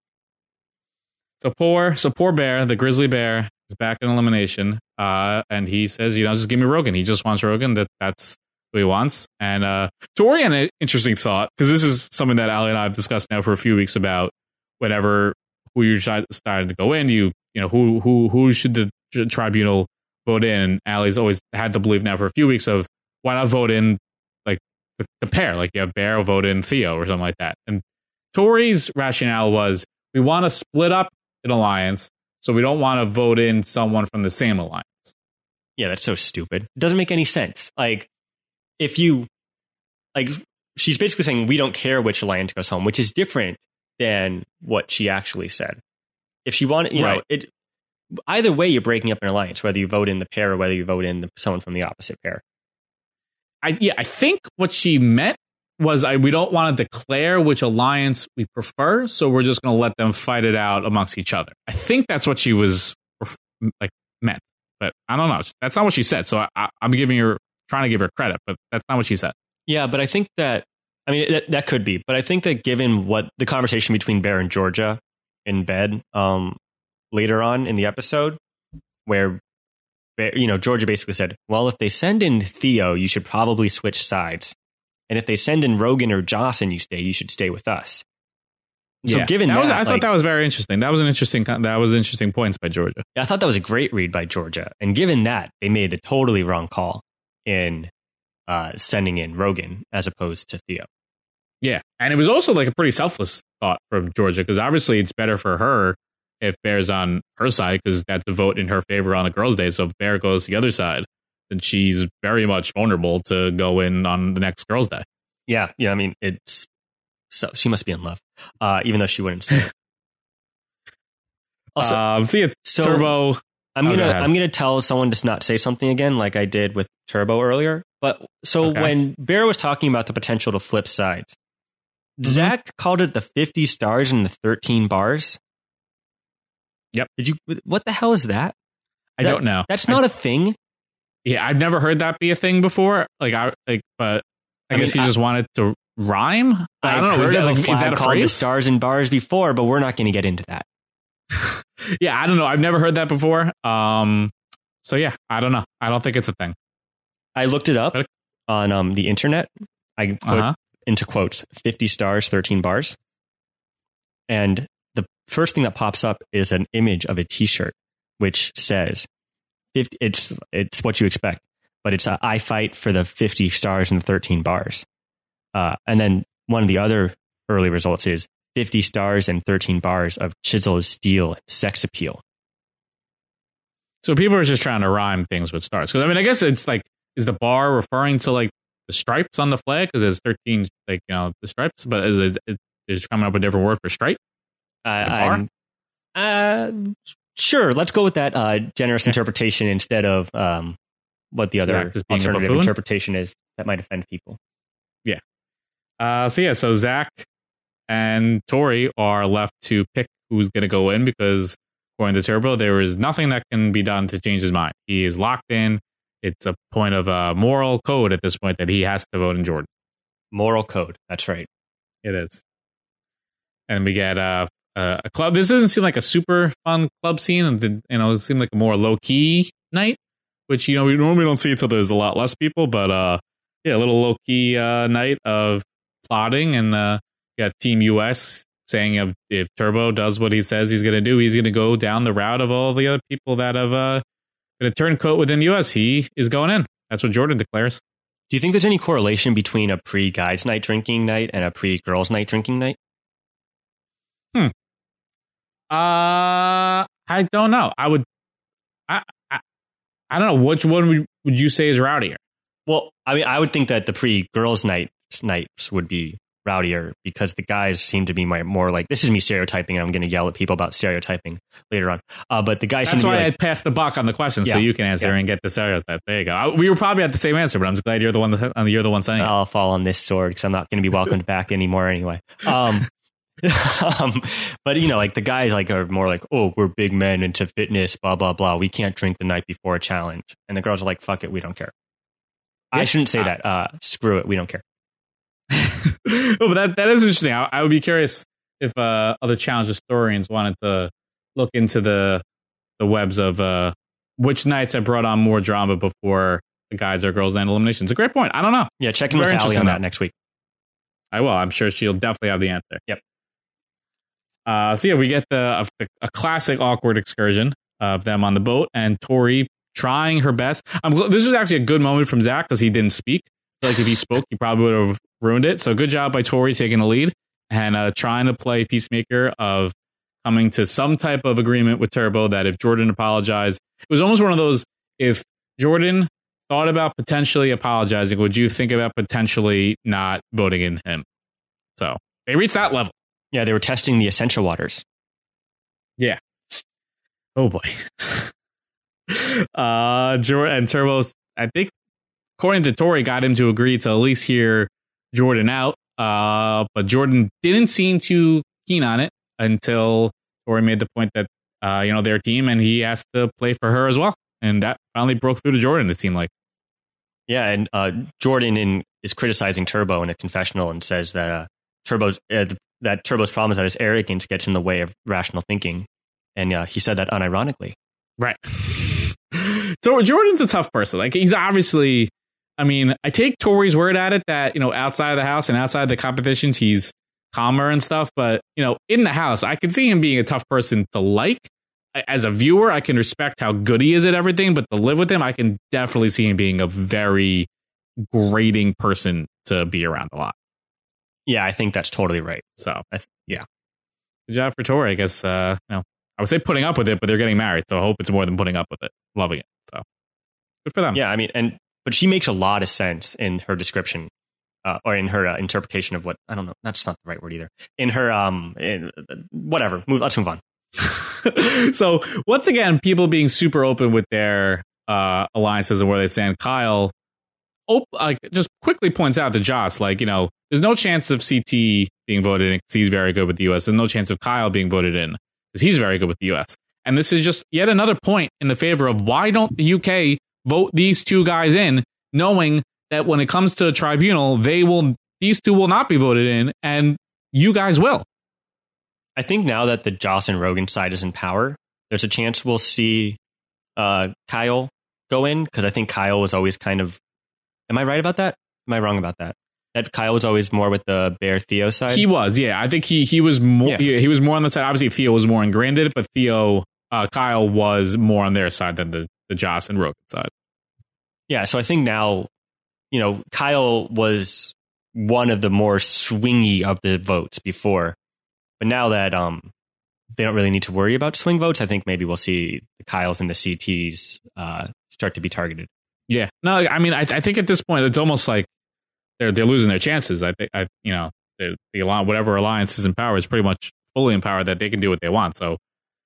So poor Bear, the grizzly bear, is back in elimination. And he says, just give me Rogan. He just wants Rogan. That's what he wants. And Tori had an interesting thought, because this is something that Ali and I have discussed now for a few weeks about who you decided to go in, who should the tribunal vote in? And Ali's always had to believe now for a few weeks of why not vote in like the pair, like you have Bear vote in Theo or something like that. And Tori's rationale was we want to split up an alliance, so we don't want to vote in someone from the same alliance. Yeah, that's so stupid. It doesn't make any sense. Like, she's basically saying we don't care which alliance goes home, which is different than what she actually said. If she wanted, either way, you're breaking up an alliance, whether you vote in the pair or whether you vote in someone from the opposite pair. I think what she meant was we don't want to declare which alliance we prefer, so we're just going to let them fight it out amongst each other. I think that's what she was meant, but I don't know. That's not what she said. So I'm trying to give her credit, but that's not what she said. Yeah, but I think that that could be, but I think that given what the conversation between Bear and Georgia in bed later on in the episode, where Georgia basically said, well, if they send in Theo, you should probably switch sides. And if they send in Rogan or Joss and you should stay with us. So given that, I thought that was very interesting. That was interesting points by Georgia. I thought that was a great read by Georgia. And given that, they made the totally wrong call in sending in Rogan as opposed to Theo. Yeah. And it was also like a pretty selfless thought from Georgia, because obviously it's better for her if Bear's on her side, because that's a vote in her favor on a girls' day. So if Bear goes to the other side, then she's very much vulnerable to go in on the next girls' day. Yeah. I mean, she must be in love, even though she wouldn't say it. Also, Turbo. I'm gonna tell someone to not say something again, like I did with Turbo earlier. But when Bear was talking about the potential to flip sides, Zach called it the 50 stars and the 13 bars. Yep. What the hell is that? I don't know. That's not a thing. Yeah, I've never heard that be a thing before. But I guess he just wanted to rhyme. I don't know. Is that a called the stars and bars before? But we're not going to get into that. Yeah, I don't know. I've never heard that before. So yeah, I don't know. I don't think it's a thing. I looked it up on the internet. I put into quotes 50 stars, 13 bars, and the first thing that pops up is an image of a T-shirt which says 50. It's what you expect, but it's I fight for the 50 stars and the 13 bars. And then one of the other early results is 50 stars and 13 bars of chiseled steel and sex appeal. So people are just trying to rhyme things with stars. Because I guess it's like, is the bar referring to like the stripes on the flag? Because there's 13, the stripes, but is it coming up with a different word for stripe? Sure, let's go with that generous interpretation instead of what the other alternative interpretation is that might offend people. Yeah. So Zach and Tori are left to pick who's going to go in because, according to Turbo, there is nothing that can be done to change his mind. He is locked in. It's a point of moral code at this point that he has to vote in Jordan. Moral code. That's right. It is. And we get a club. This doesn't seem like a super fun club scene. It seemed like a more low key night, which we normally don't see until there's a lot less people. But a little low key night of plotting, and got Team US saying if Turbo does what he says he's going to do, he's going to go down the route of all the other people that have going to turn coat within the US. He is going in. That's what Jordan declares. Do you think there's any correlation between a pre-guys night drinking night and a pre-girls night drinking night? I don't know. I don't know. Which one would you say is rowdier? Well, I mean, I would think that the pre-girls nights would be rowdier because the guys seem to be more like, this is me stereotyping, and I'm going to yell at people about stereotyping later on. But the guys That's seem to be why I passed the buck on the question, so you can answer and get the stereotype. There you go. We were probably at the same answer, but I'm just glad you're the one saying it. I'll fall on this sword because I'm not going to be welcomed back anymore anyway. But like the guys are more like, oh, we're big men into fitness, blah blah blah. We can't drink the night before a challenge, and the girls are like, fuck it, we don't care. Yeah. I shouldn't say that. Screw it, we don't care. But that is interesting. I would be curious if other challenge historians wanted to look into the webs of which nights have brought on more drama before the guys or girls and elimination. It's a great point. I don't know. Yeah, check in with Allie on that next week. I will. I'm sure she'll definitely have the answer. Yep. We get a classic awkward excursion of them on the boat and Tori trying her best. This was actually a good moment from Zach because he didn't speak. I feel like if he spoke, he probably would have ruined it. So good job by Tori taking the lead and trying to play peacemaker of coming to some type of agreement with Turbo that if Jordan apologized, it was almost one of those, if Jordan thought about potentially apologizing, would you think about potentially not voting in him? So they reached that level. Yeah, they were testing the essential waters. Yeah. Oh boy. Jordan and Turbo, I think, according to Tori, got him to agree to at least hear Jordan out. But Jordan didn't seem too keen on it until Tori made the point that their team and he has to play for her as well. And that finally broke through to Jordan, it seemed like. Yeah, and Jordan is criticizing Turbo in a confessional and says that Turbo's problem is that his arrogance gets in the way of rational thinking. And he said that unironically. Right. So Jordan's a tough person. Like, he's obviously, I take Tori's word at it that, outside of the house and outside the competitions, he's calmer and stuff. But, in the house, I can see him being a tough person to like. As a viewer, I can respect how good he is at everything. But to live with him, I can definitely see him being a very grating person to be around a lot. Yeah, I think that's totally right. So, yeah. Good job for Tori. I guess, I would say putting up with it, but they're getting married. So I hope it's more than putting up with it. Loving it. So good for them. Yeah, but she makes a lot of sense in her description or in her interpretation of what, I don't know, that's not the right word either. In her, whatever, let's move on. So once again, people being super open with their alliances and where they stand. Kyle just quickly points out to Joss, there's no chance of CT being voted in because he's very good with the US. There's no chance of Kyle being voted in because he's very good with the US. And this is just yet another point in the favor of why don't the UK vote these two guys in, knowing that when it comes to a tribunal, these two will not be voted in, and you guys will. I think now that the Joss and Rogan side is in power, there's a chance we'll see Kyle go in, because I think Kyle was always kind of... Am I right about that? Am I wrong about that? That Kyle was always more with the Bear Theo side? He was, yeah. I think he was more he was more on the side. Obviously, Theo was more ingrained in it, but Kyle was more on their side than the Joss and Rogan side. Yeah, so I think now, Kyle was one of the more swingy of the votes before. But now that they don't really need to worry about swing votes, I think maybe we'll see the Kyles and the CTs start to be targeted. Yeah. No, I think at this point, it's almost like they're losing their chances. I think, whatever alliance is in power is pretty much fully empowered that they can do what they want. So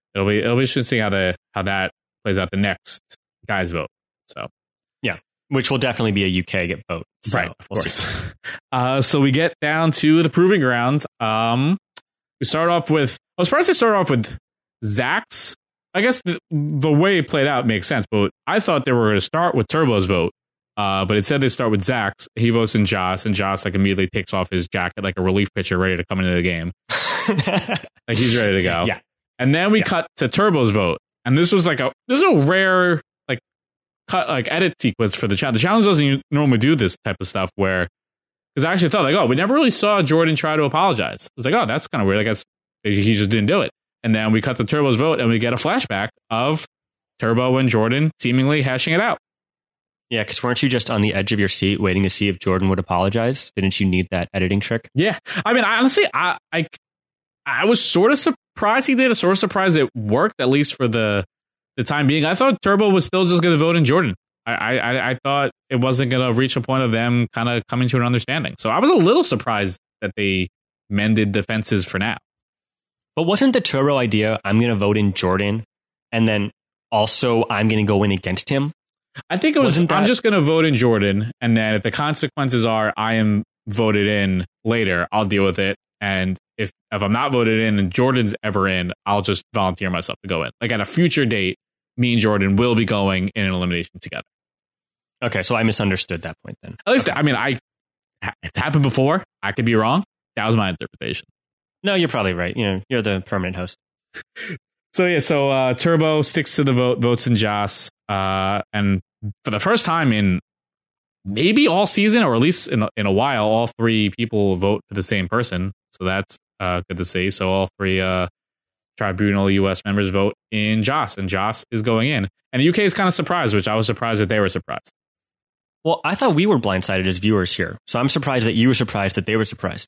it'll be interesting to see how that plays out the next guys vote. So yeah, which will definitely be a UK vote. So right, of course. So we get down to the proving grounds. We start off with. I was surprised they started off with Zach's. I guess the way it played out makes sense, but I thought they were going to start with Turbo's vote. But it said they start with Zach's. He votes in Joss, and Joss like immediately takes off his jacket like a relief pitcher ready to come into the game. Like he's ready to go. Yeah. And then we cut to Turbo's vote, and this was like a rare like cut like edit sequence for the challenge. The challenge doesn't normally do this type of stuff where because I actually thought like we never really saw Jordan try to apologize. I was like that's kind of weird. I guess he just didn't do it. And then we cut to Turbo's vote, and we get a flashback of Turbo and Jordan seemingly hashing it out. Yeah, because weren't you just on the edge of your seat waiting to see if Jordan would apologize? Didn't you need that editing trick? Yeah. I mean, honestly, I was sort of surprised he did. Sort of surprised it worked, at least for the time being. I thought Turbo was still just going to vote in Jordan. I thought it wasn't going to reach a point of them kind of coming to an understanding. So I was a little surprised that they mended the fences for now. But wasn't the Turbo idea, I'm going to vote in Jordan, and then also I'm going to go in against him? I think it was, I'm just going to vote in Jordan, and then if the consequences are I am voted in later, I'll deal with it. And if I'm not voted in and Jordan's ever in, I'll just volunteer myself to go in. Like at a future date, me and Jordan will be going in an elimination together. Okay, so I misunderstood that point then. At least, okay. I mean, it's happened before. I could be wrong. That was my interpretation. No, you're probably right. You're the permanent host. So Turbo sticks to the votes in Joss. And for the first time in maybe all season, or at least in a while, all three people vote for the same person. So that's good to see. So all three Tribunal US members vote in Joss, and Joss is going in. And the UK is kind of surprised, which I was surprised that they were surprised. Well, I thought we were blindsided as viewers here. So I'm surprised that you were surprised that they were surprised.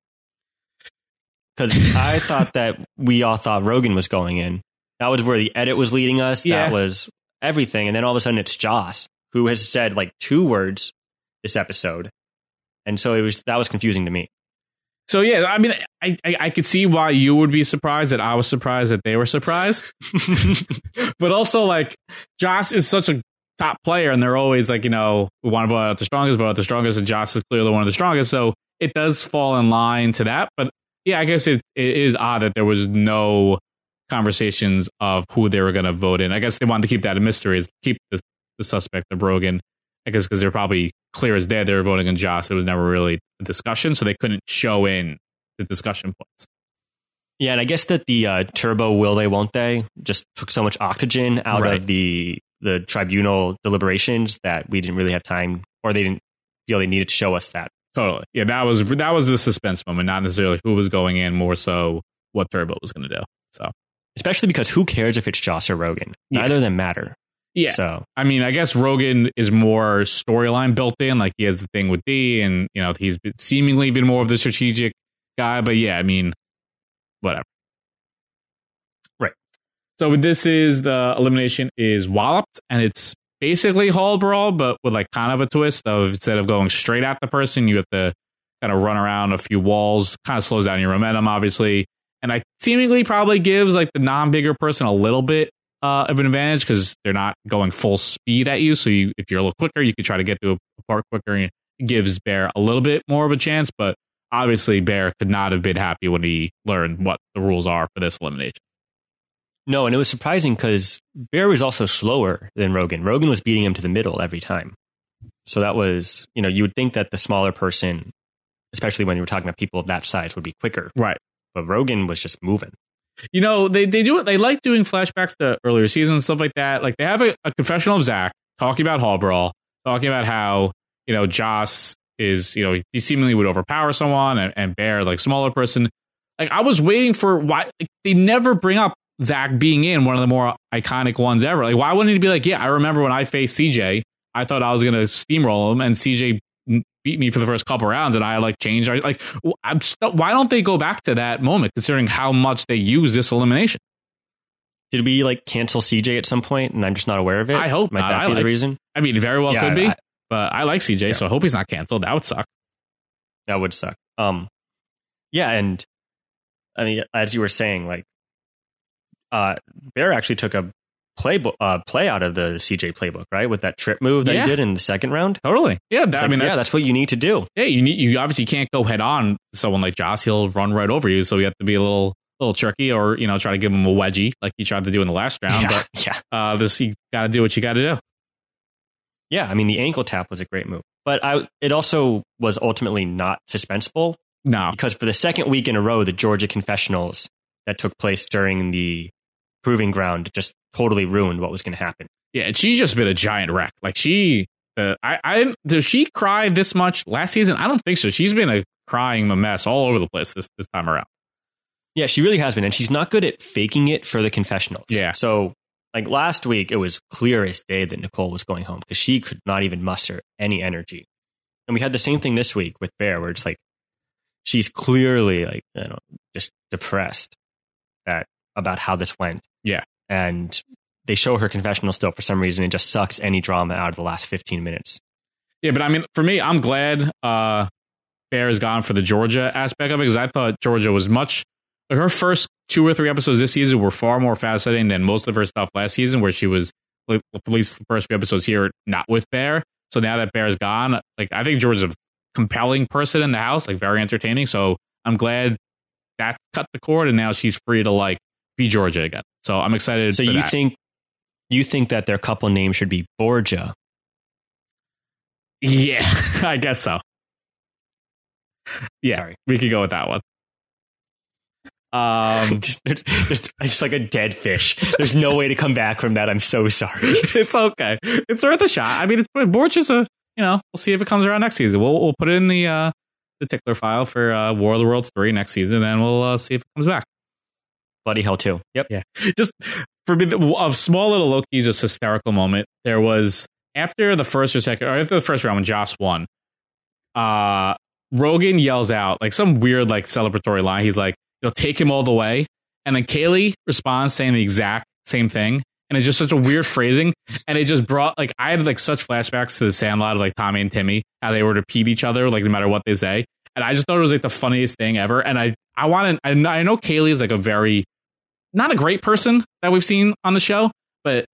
Because I thought that we all thought Rogan was going in. That was where the edit was leading us. Yeah. That was everything. And then all of a sudden it's Joss, who has said like 2 words this episode. And so that was confusing to me. So, yeah, I mean, I could see why you would be surprised that I was surprised that they were surprised. But also, like, Joss is such a top player, and they're always like, we want to vote out the strongest, and Joss is clearly one of the strongest. So it does fall in line to that. But yeah, I guess it is odd that there was no conversations of who they were going to vote in. I guess they wanted to keep that a mystery, keep the suspect of Rogan. I guess because they're probably clear as day they were voting in Joss. It was never really a discussion, so they couldn't show in the discussion points. Yeah, and I guess that the Turbo will they, won't they just took so much oxygen out of the tribunal deliberations that we didn't really have time, or they didn't feel they needed to show us that. Totally. Yeah, that was the suspense moment, not necessarily who was going in, more so what Turbo was going to do. So, especially because who cares if it's Joss or Rogan? Neither of them matter. Yeah. So, I mean, I guess Rogan is more storyline built in. Like he has the thing with D, and he's seemingly been more of the strategic guy. But yeah, I mean, whatever. Right. So this is the elimination is walloped, and it's basically Hall Brawl, but with like kind of a twist of instead of going straight at the person, you have to kind of run around a few walls. Kind of slows down your momentum, obviously, and I seemingly probably gives like the non-bigger person a little bit of an advantage because they're not going full speed at you. So if you're a little quicker, you could try to get to a part quicker. And it gives Bear a little bit more of a chance, but obviously Bear could not have been happy when he learned what the rules are for this elimination. No, and it was surprising because Bear was also slower than Rogan. Rogan was beating him to the middle every time. So that was, you would think that the smaller person, especially when you were talking about people of that size, would be quicker. Right. But Rogan was just moving. They do it. They like doing flashbacks to earlier seasons and stuff like that. Like they have a confessional of Zach talking about Hall Brawl, talking about how, Joss is, he seemingly would overpower someone and Bear, like smaller person. Like I was waiting for why they never bring up Zach being in one of the more iconic ones ever. Like, why wouldn't he be like, yeah, I remember when I faced CJ, I thought I was going to steamroll him, and CJ beat me for the first couple rounds, and I like changed. Like, why don't they go back to that moment, considering how much they use this elimination? Did we like cancel CJ at some point, and I'm just not aware of it? I hope might not. that be the reason? I mean, it very well could be, but I like CJ, so I hope he's not canceled. That would suck. That would suck. Yeah, and I mean, as you were saying, like, Bear actually took a play out of the CJ playbook, right? With that trip move that he did in the second round. Totally. Yeah. That's what you need to do. Yeah. You obviously can't go head on someone like Josh. He'll run right over you. So you have to be a little tricky, or, try to give him a wedgie like he tried to do in the last round. You got to do what you got to do. Yeah. I mean, the ankle tap was a great move, but it also was ultimately not suspenseful. No. Because for the second week in a row, the Georgia confessionals that took place during the proving ground just totally ruined what was going to happen. Yeah, and she's just been a giant wreck. Like does she cry this much last season? I don't think so. She's been crying a mess all over the place this time around. Yeah, she really has been, and she's not good at faking it for the confessionals. Yeah. So, like last week, it was clear as day that Nicole was going home because she could not even muster any energy. And we had the same thing this week with Bear, where it's like she's clearly just depressed about how this went. Yeah. And they show her confessional still for some reason. It just sucks any drama out of the last 15 minutes. Yeah, but I mean, for me, I'm glad Bear is gone for the Georgia aspect of it, because I thought Georgia was her first 2 or 3 episodes this season were far more fascinating than most of her stuff last season, where she was, at least the first few episodes here, not with Bear. So now that Bear's gone, I think Georgia's a compelling person in the house, very entertaining. So I'm glad that cut the cord, and now she's free to be Georgia again. So I'm excited. So you think that their couple name should be Borgia? Yeah, I guess so. Yeah, sorry. We could go with that one. Just like a dead fish. There's no way to come back from that. I'm so sorry. It's okay. It's worth a shot. I mean, Borgia's we'll see if it comes around next season. We'll put it in the tickler file for War of the Worlds 3 next season, and we'll see if it comes back. Bloody hell 2. Yep. Yeah. Just for me, a small little Loki, just hysterical moment. There was after the first round when Joss won, Rogan yells out some weird celebratory line. He's like, take him all the way. And then Kaylee responds saying the exact same thing. And it's just such a weird phrasing. And it just brought I had such flashbacks to the Sandlot of Tommy and Timmy, how they were to repeat each other no matter what they say. And I just thought it was the funniest thing ever. And I know Kaylee is a very, not a great person that we've seen on the show, but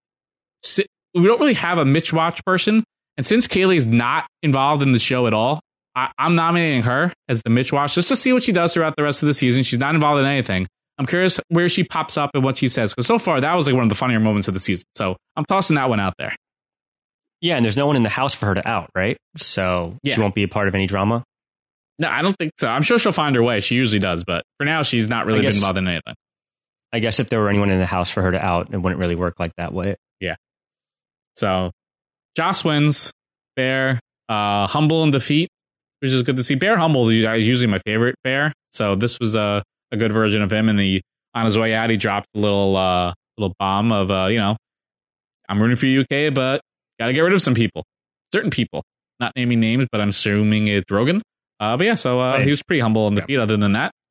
we don't really have a Mitch Watch person. And since Kaylee's not involved in the show at all, I'm nominating her as the Mitch Watch just to see what she does throughout the rest of the season. She's not involved in anything. I'm curious where she pops up and what she says, because so far that was one of the funnier moments of the season. So I'm tossing that one out there. Yeah, and there's no one in the house for her to out, right? So she won't be a part of any drama? No, I don't think so. I'm sure she'll find her way. She usually does, but for now, she's not really been involved in anything. I guess if there were anyone in the house for her to out, it wouldn't really work like that, would it? Yeah. So Joss wins. Bear, humble in defeat, which is good to see. Bear humble is usually my favorite Bear. So this was a good version of him. And on his way out, he dropped a little bomb of, I'm rooting for you, UK, but got to get rid of some people. Certain people. Not naming names, but I'm assuming it's Rogan. But yeah, so right. He was pretty humble in defeat other than that.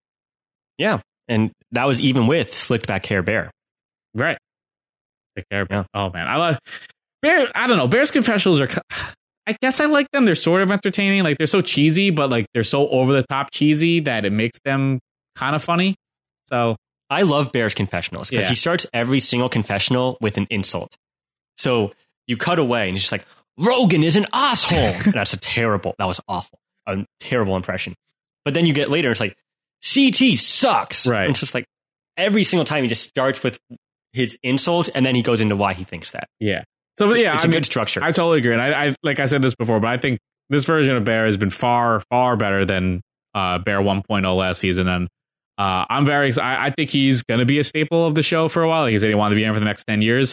Yeah. And that was even with slicked back hair Bear. Right. Slicked hair Bear. Yeah. Oh, man. I love Bear. I don't know. Bear's confessionals are... I guess I like them. They're sort of entertaining. They're so cheesy, but they're so over the top cheesy that it makes them kind of funny. So I love Bear's confessionals because he starts every single confessional with an insult. So you cut away and he's just like, Rogan is an asshole. And that was awful. A terrible impression. But then you get later, it's like, CT sucks. Right. And it's just every single time he just starts with his insult and then he goes into why he thinks that. Yeah. So yeah, it's a good structure. I totally agree. And I like I said this before, but I think this version of Bear has been far, far better than Bear 1.0 last season. And I'm very excited. I think he's going to be a staple of the show for a while. Like he said, he wanted to be in for the next 10 years.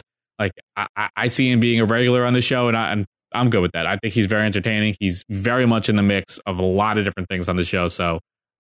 I see him being a regular on the show, and I'm good with that. I think he's very entertaining. He's very much in the mix of a lot of different things on the show. So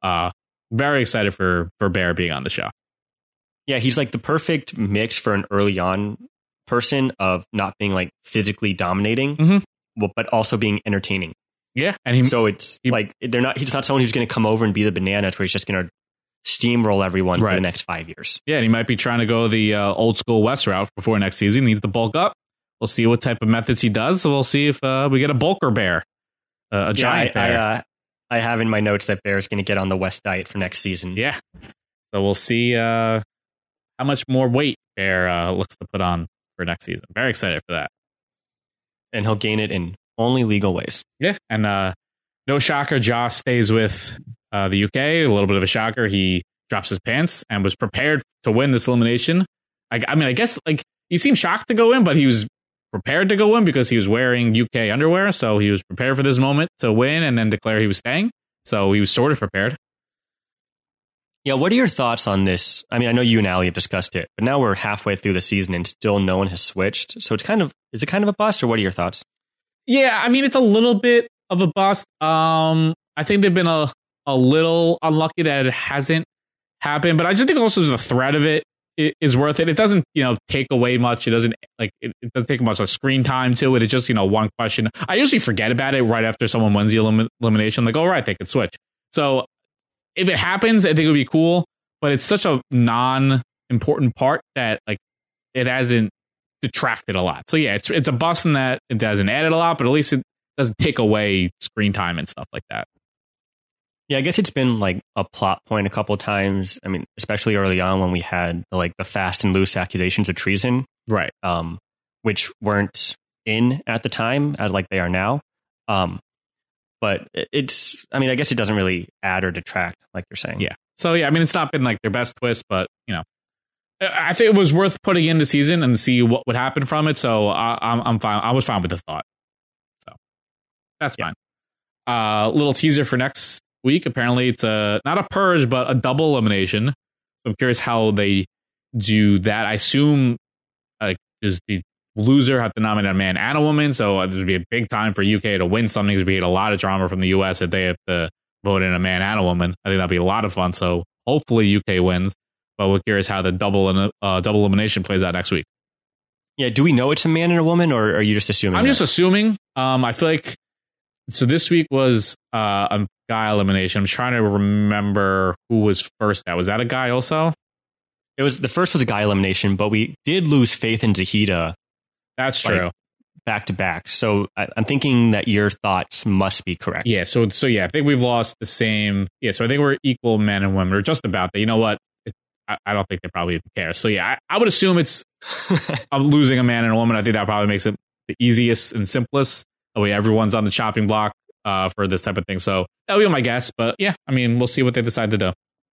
very excited for Bear being on the show. Yeah, he's the perfect mix for an early on person of not being physically dominating, but also being entertaining. Yeah, and he's not someone who's going to come over and be the bananas where he's just going to steamroll everyone for the next 5 years. Yeah, and he might be trying to go the old school West route before next season. He needs to bulk up. We'll see what type of methods he does. So we'll see if we get a bulker Bear, a giant Bear. I have in my notes that Bear's going to get on the West diet for next season. Yeah, so we'll see how much more weight Bear looks to put on for next season. Very excited for that. And he'll gain it in only legal ways. Yeah, and no shocker, Josh stays with the UK. A little bit of a shocker. He drops his pants and was prepared to win this elimination. I guess he seemed shocked to go in, but he was prepared to go in because he was wearing UK underwear. So he was prepared for this moment to win and then declare he was staying. So he was sort of prepared. Yeah, what are your thoughts on this? I mean, I know you and Ali have discussed it, but now we're halfway through the season and still no one has switched. So is it kind of a bust, or what are your thoughts? Yeah, I mean, it's a little bit of a bust. I think they've been a little unlucky that it hasn't happened, but I just think also the threat of it is worth it. It doesn't, take away much. It doesn't it doesn't take much of screen time to it. It's just, one question. I usually forget about it right after someone wins the elimination. Like, all right, they could switch. So if it happens, I think it would be cool, but it's such a non-important part that it hasn't detracted a lot. So yeah, it's a bust in that it doesn't add it a lot, but at least it doesn't take away screen time and stuff like that. Yeah, I guess it's been a plot point a couple of times. I mean, especially early on when we had the fast and loose accusations of treason, right? Which weren't in at the time as they are now. But I guess it doesn't really add or detract, like you're saying. Yeah. So yeah, I mean, it's not been their best twist, but I think it was worth putting in the season and see what would happen from it. So I'm fine. I was fine with the thought. So that's fine. Little teaser for next week. Apparently, it's not a purge, but a double elimination. So I'm curious how they do that. I assume does the loser have to nominate a man and a woman? So there would be a big time for UK to win something. There'd be a lot of drama from the US if they have to vote in a man and a woman. I think that'd be a lot of fun. So hopefully UK wins. But we're curious how the double elimination plays out next week. Yeah, do we know it's a man and a woman, or are you just assuming? I'm just assuming. I feel like so. This week was a guy elimination. I'm trying to remember who was first. Was that a guy also? It was the first was a guy elimination, but we did lose Faith and Zahida. That's true. Back to back. So I'm thinking that your thoughts must be correct. Yeah. So yeah, I think we've lost the same. Yeah. So I think we're equal men and women, or just about that. You know what? I don't think they probably even care. So yeah, I would assume it's I'm losing a man and a woman. I think that probably makes it the easiest and simplest. That way everyone's on the chopping block for this type of thing. So that would be my guess. But yeah, I mean, we'll see what they decide to do.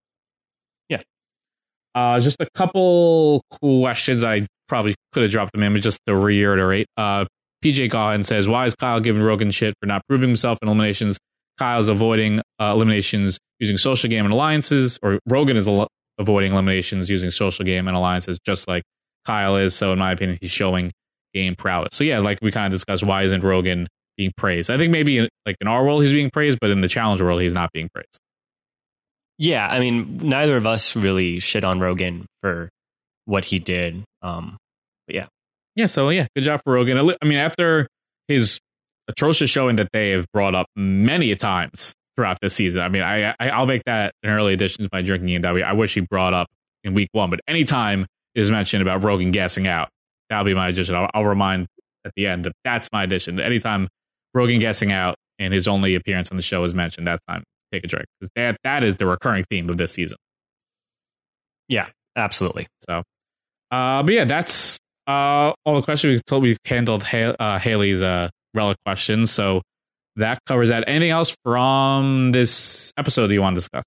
Yeah. Just a couple questions. I probably could have dropped them in, but just to reiterate. PJ Gahan says, why is Kyle giving Rogan shit for not proving himself in eliminations? Kyle's avoiding eliminations using social game and alliances, or Rogan is avoiding eliminations using social game and alliances, just like Kyle is. So in my opinion, he's showing game prowess. So yeah, like we kind of discussed, why isn't Rogan being praised? I think maybe in our world he's being praised, but in the challenger world he's not being praised. Yeah, I mean, neither of us really shit on Rogan for what he did. But yeah. Yeah, so yeah, good job for Rogan. I mean, after his atrocious showing that they have brought up many times throughout this season. I mean, I'll make that an early addition to my drinking game that I wish he brought up in week 1. But anytime it is mentioned about Rogan gassing out, that'll be my addition. I'll remind at the end that that's my addition. Anytime Rogan gassing out and his only appearance on the show is mentioned, that's time to take a drink. Because that is the recurring theme of this season. Yeah, absolutely. So, but yeah, that's all the questions we handled. Haley's relic questions. So that covers that. Anything else from this episode that you want to discuss?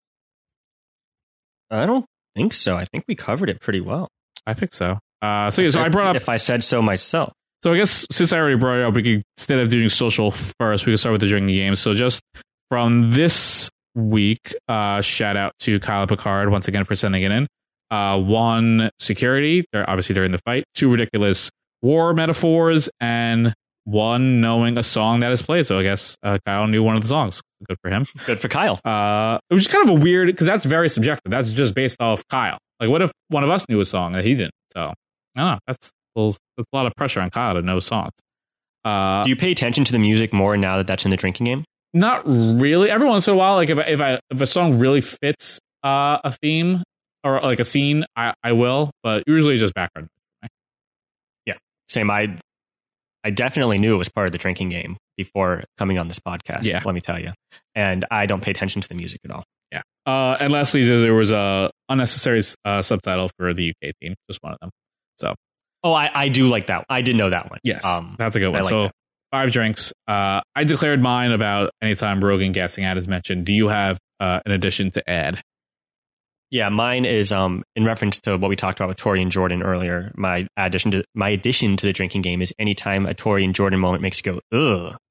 I don't think so. I think we covered it pretty well. I think so. So I brought up, if I said so myself. So I guess since I already brought it up, we could, instead of doing social first, we could start with the drinking game. So just from this week, shout out to Kyle Picard once again for sending it in. 1, security. They're in the fight. 2, ridiculous war metaphors, and 1, knowing a song that is played. So I guess Kyle knew one of the songs. Good for him. Good for Kyle. It was just kind of a weird, because that's very subjective. That's just based off Kyle. Like, what if one of us knew a song that he didn't? So I don't know. That's a lot of pressure on Kyle to know songs. Do you pay attention to the music more now that that's in the drinking game? Not really. Every once in a while, like if a song really fits a theme or like a scene, I will. But usually just background. Yeah, same. I definitely knew it was part of the drinking game before coming on this podcast. Yeah. Let me tell you. And I don't pay attention to the music at all. Yeah. And lastly, there was a unnecessary subtitle for the UK team, just one of them. So. Oh, I do like that. I did know that one. Yes, that's a good one. So that. 5 drinks. I declared mine about anytime Rogan gassing out is mentioned. Do you have an addition to add? Yeah, mine is in reference to what we talked about with Tori and Jordan earlier. My addition to the drinking game is anytime a Tori and Jordan moment makes you go, ugh.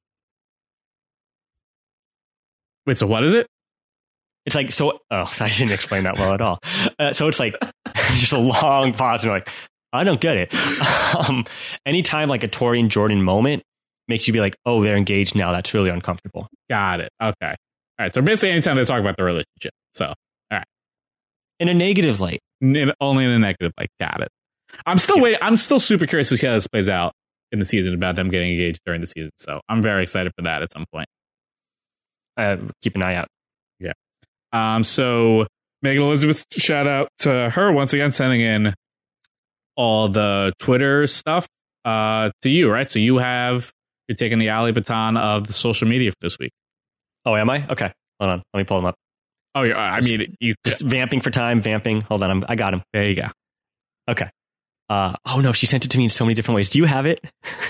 Wait, so what is it? It's like, so, oh, I didn't explain that well at all. So it's like just a long pause and you're like, I don't get it. Anytime like a Tori and Jordan moment makes you be like, oh, they're engaged now. That's really uncomfortable. Got it. Okay. All right. So basically anytime they talk about the relationship. So, all right. In a negative light. Only in a negative light. Got it. I'm still waiting. I'm still super curious to see how this plays out in the season about them getting engaged during the season. So I'm very excited for that at some point. Keep an eye out. Yeah. So Megan Elizabeth, shout out to her once again, sending in all the Twitter stuff to you, right? So you're taking the Allie baton of the social media for this week. Oh, am I? Okay. Hold on. Let me pull them up. Oh, you just vamping for time, vamping. Hold on. I got him. There you go. Okay. Oh no, she sent it to me in so many different ways. Do you have it?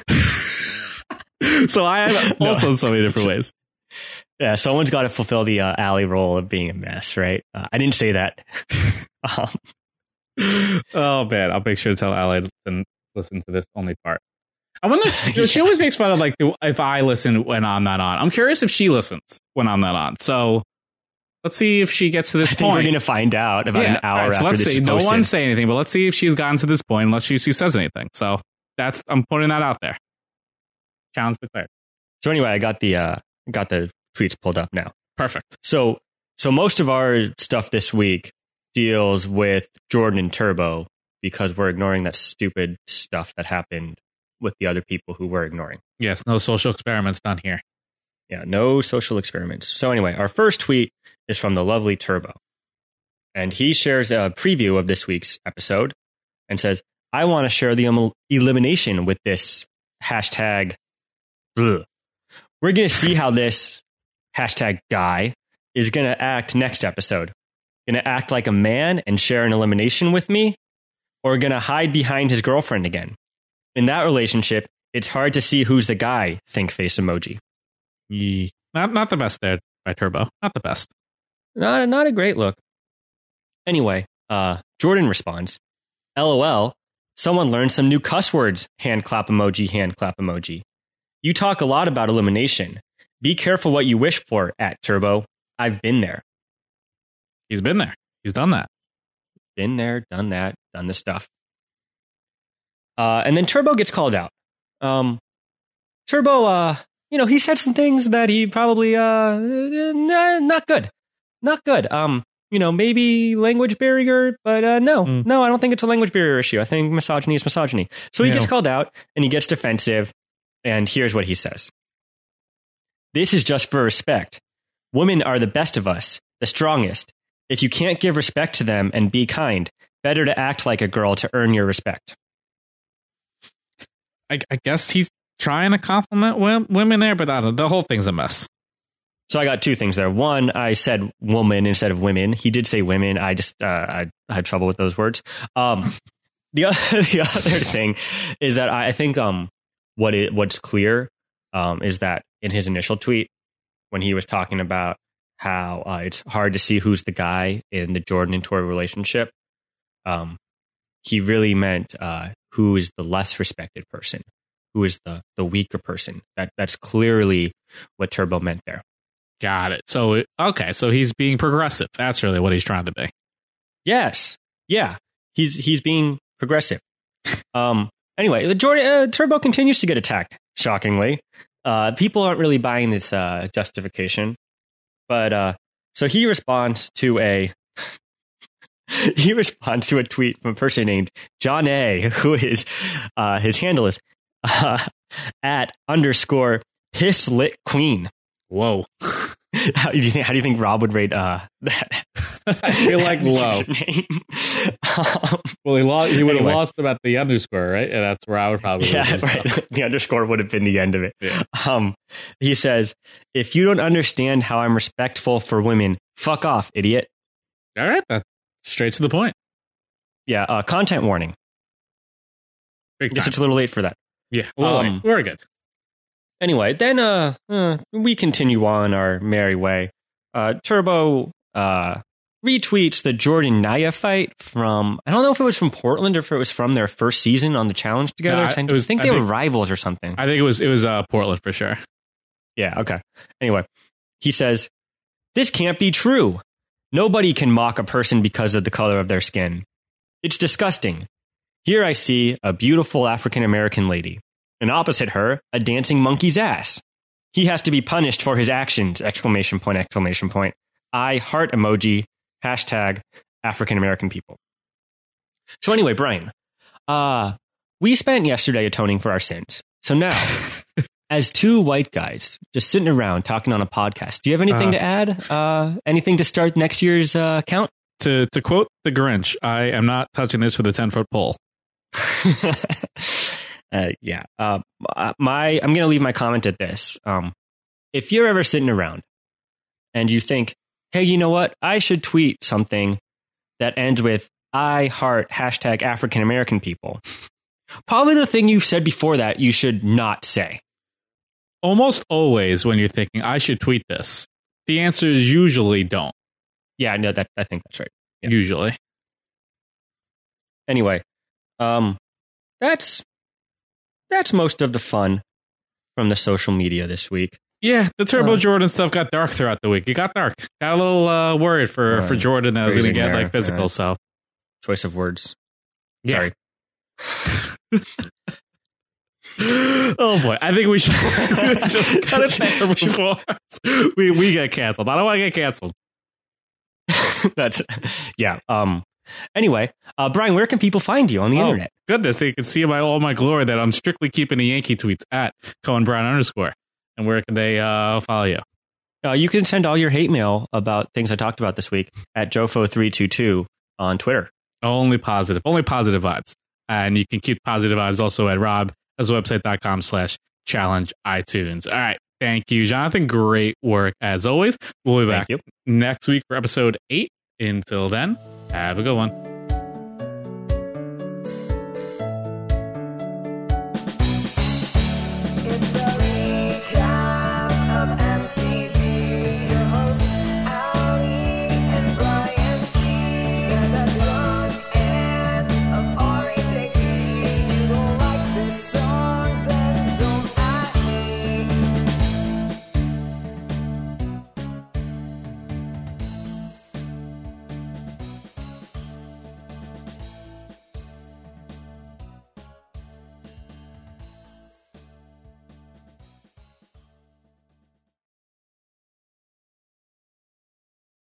So I have also in so many different ways. Yeah, someone's got to fulfill the Allie role of being a mess, right? I didn't say that. Oh man, I'll make sure to tell Allie to listen to this only part. I wonder. She always makes fun of like if I listen when I'm not on. I'm curious if she listens when I'm not on. So let's see if she gets to this point. We're going to find out about an hour after let's this see. is posted. No one say anything, but let's see if she's gotten to this point. Unless she says anything. So I'm putting that out there. Challenge declared. So anyway, I got the tweets pulled up now. Perfect. So most of our stuff this week deals with Jordan and Turbo because we're ignoring that stupid stuff that happened with the other people who we're ignoring. Yes, no social experiments done here. Yeah, no social experiments. So anyway, our first tweet is from the lovely Turbo. And he shares a preview of this week's episode and says, I want to share the elimination with this hashtag. Ugh. We're going to see how this hashtag guy is going to act next episode. Going to act like a man and share an elimination with me, or going to hide behind his girlfriend again. In that relationship, it's hard to see who's the guy, think face emoji. Not the best there by Turbo. Not the best. Not a great look. Anyway, Jordan responds, LOL, someone learned some new cuss words, hand clap emoji, hand clap emoji. You talk a lot about elimination. Be careful what you wish for, @Turbo. I've been there. He's been there. He's done that. Been there, done that, done this stuff. And then Turbo gets called out. Turbo, he said some things that he probably, not good. Not good. Maybe language barrier, but no, I don't think it's a language barrier issue. I think misogyny is misogyny. So he gets called out and he gets defensive. And here's what he says. This is just for respect. Women are the best of us, the strongest. If you can't give respect to them and be kind, better to act like a girl to earn your respect. I guess he's trying to compliment women there, but I don't know. The whole thing's a mess. So I got two things there. One, I said woman instead of women. He did say women. I just I had trouble with those words. The other thing is that I think what's clear is that in his initial tweet, when he was talking about how it's hard to see who's the guy in the Jordan and Tori relationship, he really meant who is the less respected person, who is the weaker person. That's clearly what Turbo meant there. Got it. So, okay. So he's being progressive. That's really what he's trying to be. Yes. Yeah. He's being progressive. Anyway, the Turbo continues to get attacked, shockingly. People aren't really buying this justification. But so he responds to a tweet from a person named John A, who is his handle is @_pisslit_queen. Whoa. How do you think Rob would rate that? I feel like low. Well, he would have lost about the underscore, right? And that's where I would probably right. The underscore would have been the end of it. Yeah. He says, if you don't understand how I'm respectful for women, Fuck off, idiot. All right, that's straight to the point. Yeah, content warning. Big Guess time. it's a little late for that. Yeah, well, we're good. Anyway, then we continue on our merry way. Turbo retweets the Jordan Naya fight from, I don't know if it was from Portland or if it was from their first season on the challenge together. No, I think they were rivals or something. I think it was Portland for sure. Yeah, okay. Anyway, he says, "This can't be true. Nobody can mock a person because of the color of their skin. It's disgusting. Here I see a beautiful African-American lady, and opposite her, a dancing monkey's ass. He has to be punished for his actions, exclamation point, exclamation point. I heart emoji, hashtag African-American people." So anyway, Brian, we spent yesterday atoning for our sins. So now, as two white guys just sitting around talking on a podcast, do you have anything to add? Anything to start next year's count? To quote the Grinch, I am not touching this with a 10-foot pole. Yeah. I'm going to leave my comment at this. If you're ever sitting around and you think, hey, you know what? I should tweet something that ends with I heart hashtag African American people. Probably the thing you've said before that you should not say. Almost always when you're thinking, I should tweet this, the answer is usually don't. Yeah, no, I think that's right. Yeah. Usually. Anyway, that's most of the fun from the social media this week. Yeah, the Turbo Jordan stuff got dark throughout the week. It got dark. Got a little worried for Jordan that I was going to get like physical. So choice of words. Yeah. Sorry. Oh boy, I think we should just cut it there before we get canceled. I don't want to get canceled. That's yeah. Anyway, Brian, where can people find you on the internet? Goodness, they can see all my glory that I'm strictly keeping the Yankee tweets at @CohenBrown_. And where can they follow you? You can send all your hate mail about things I talked about this week at Jofo322 on Twitter. Only positive vibes. And you can keep positive vibes also at robaswebsite.com/challenge iTunes. All right. Thank you, Jonathan. Great work as always. We'll be back next week for episode 8. Until then, have a good one.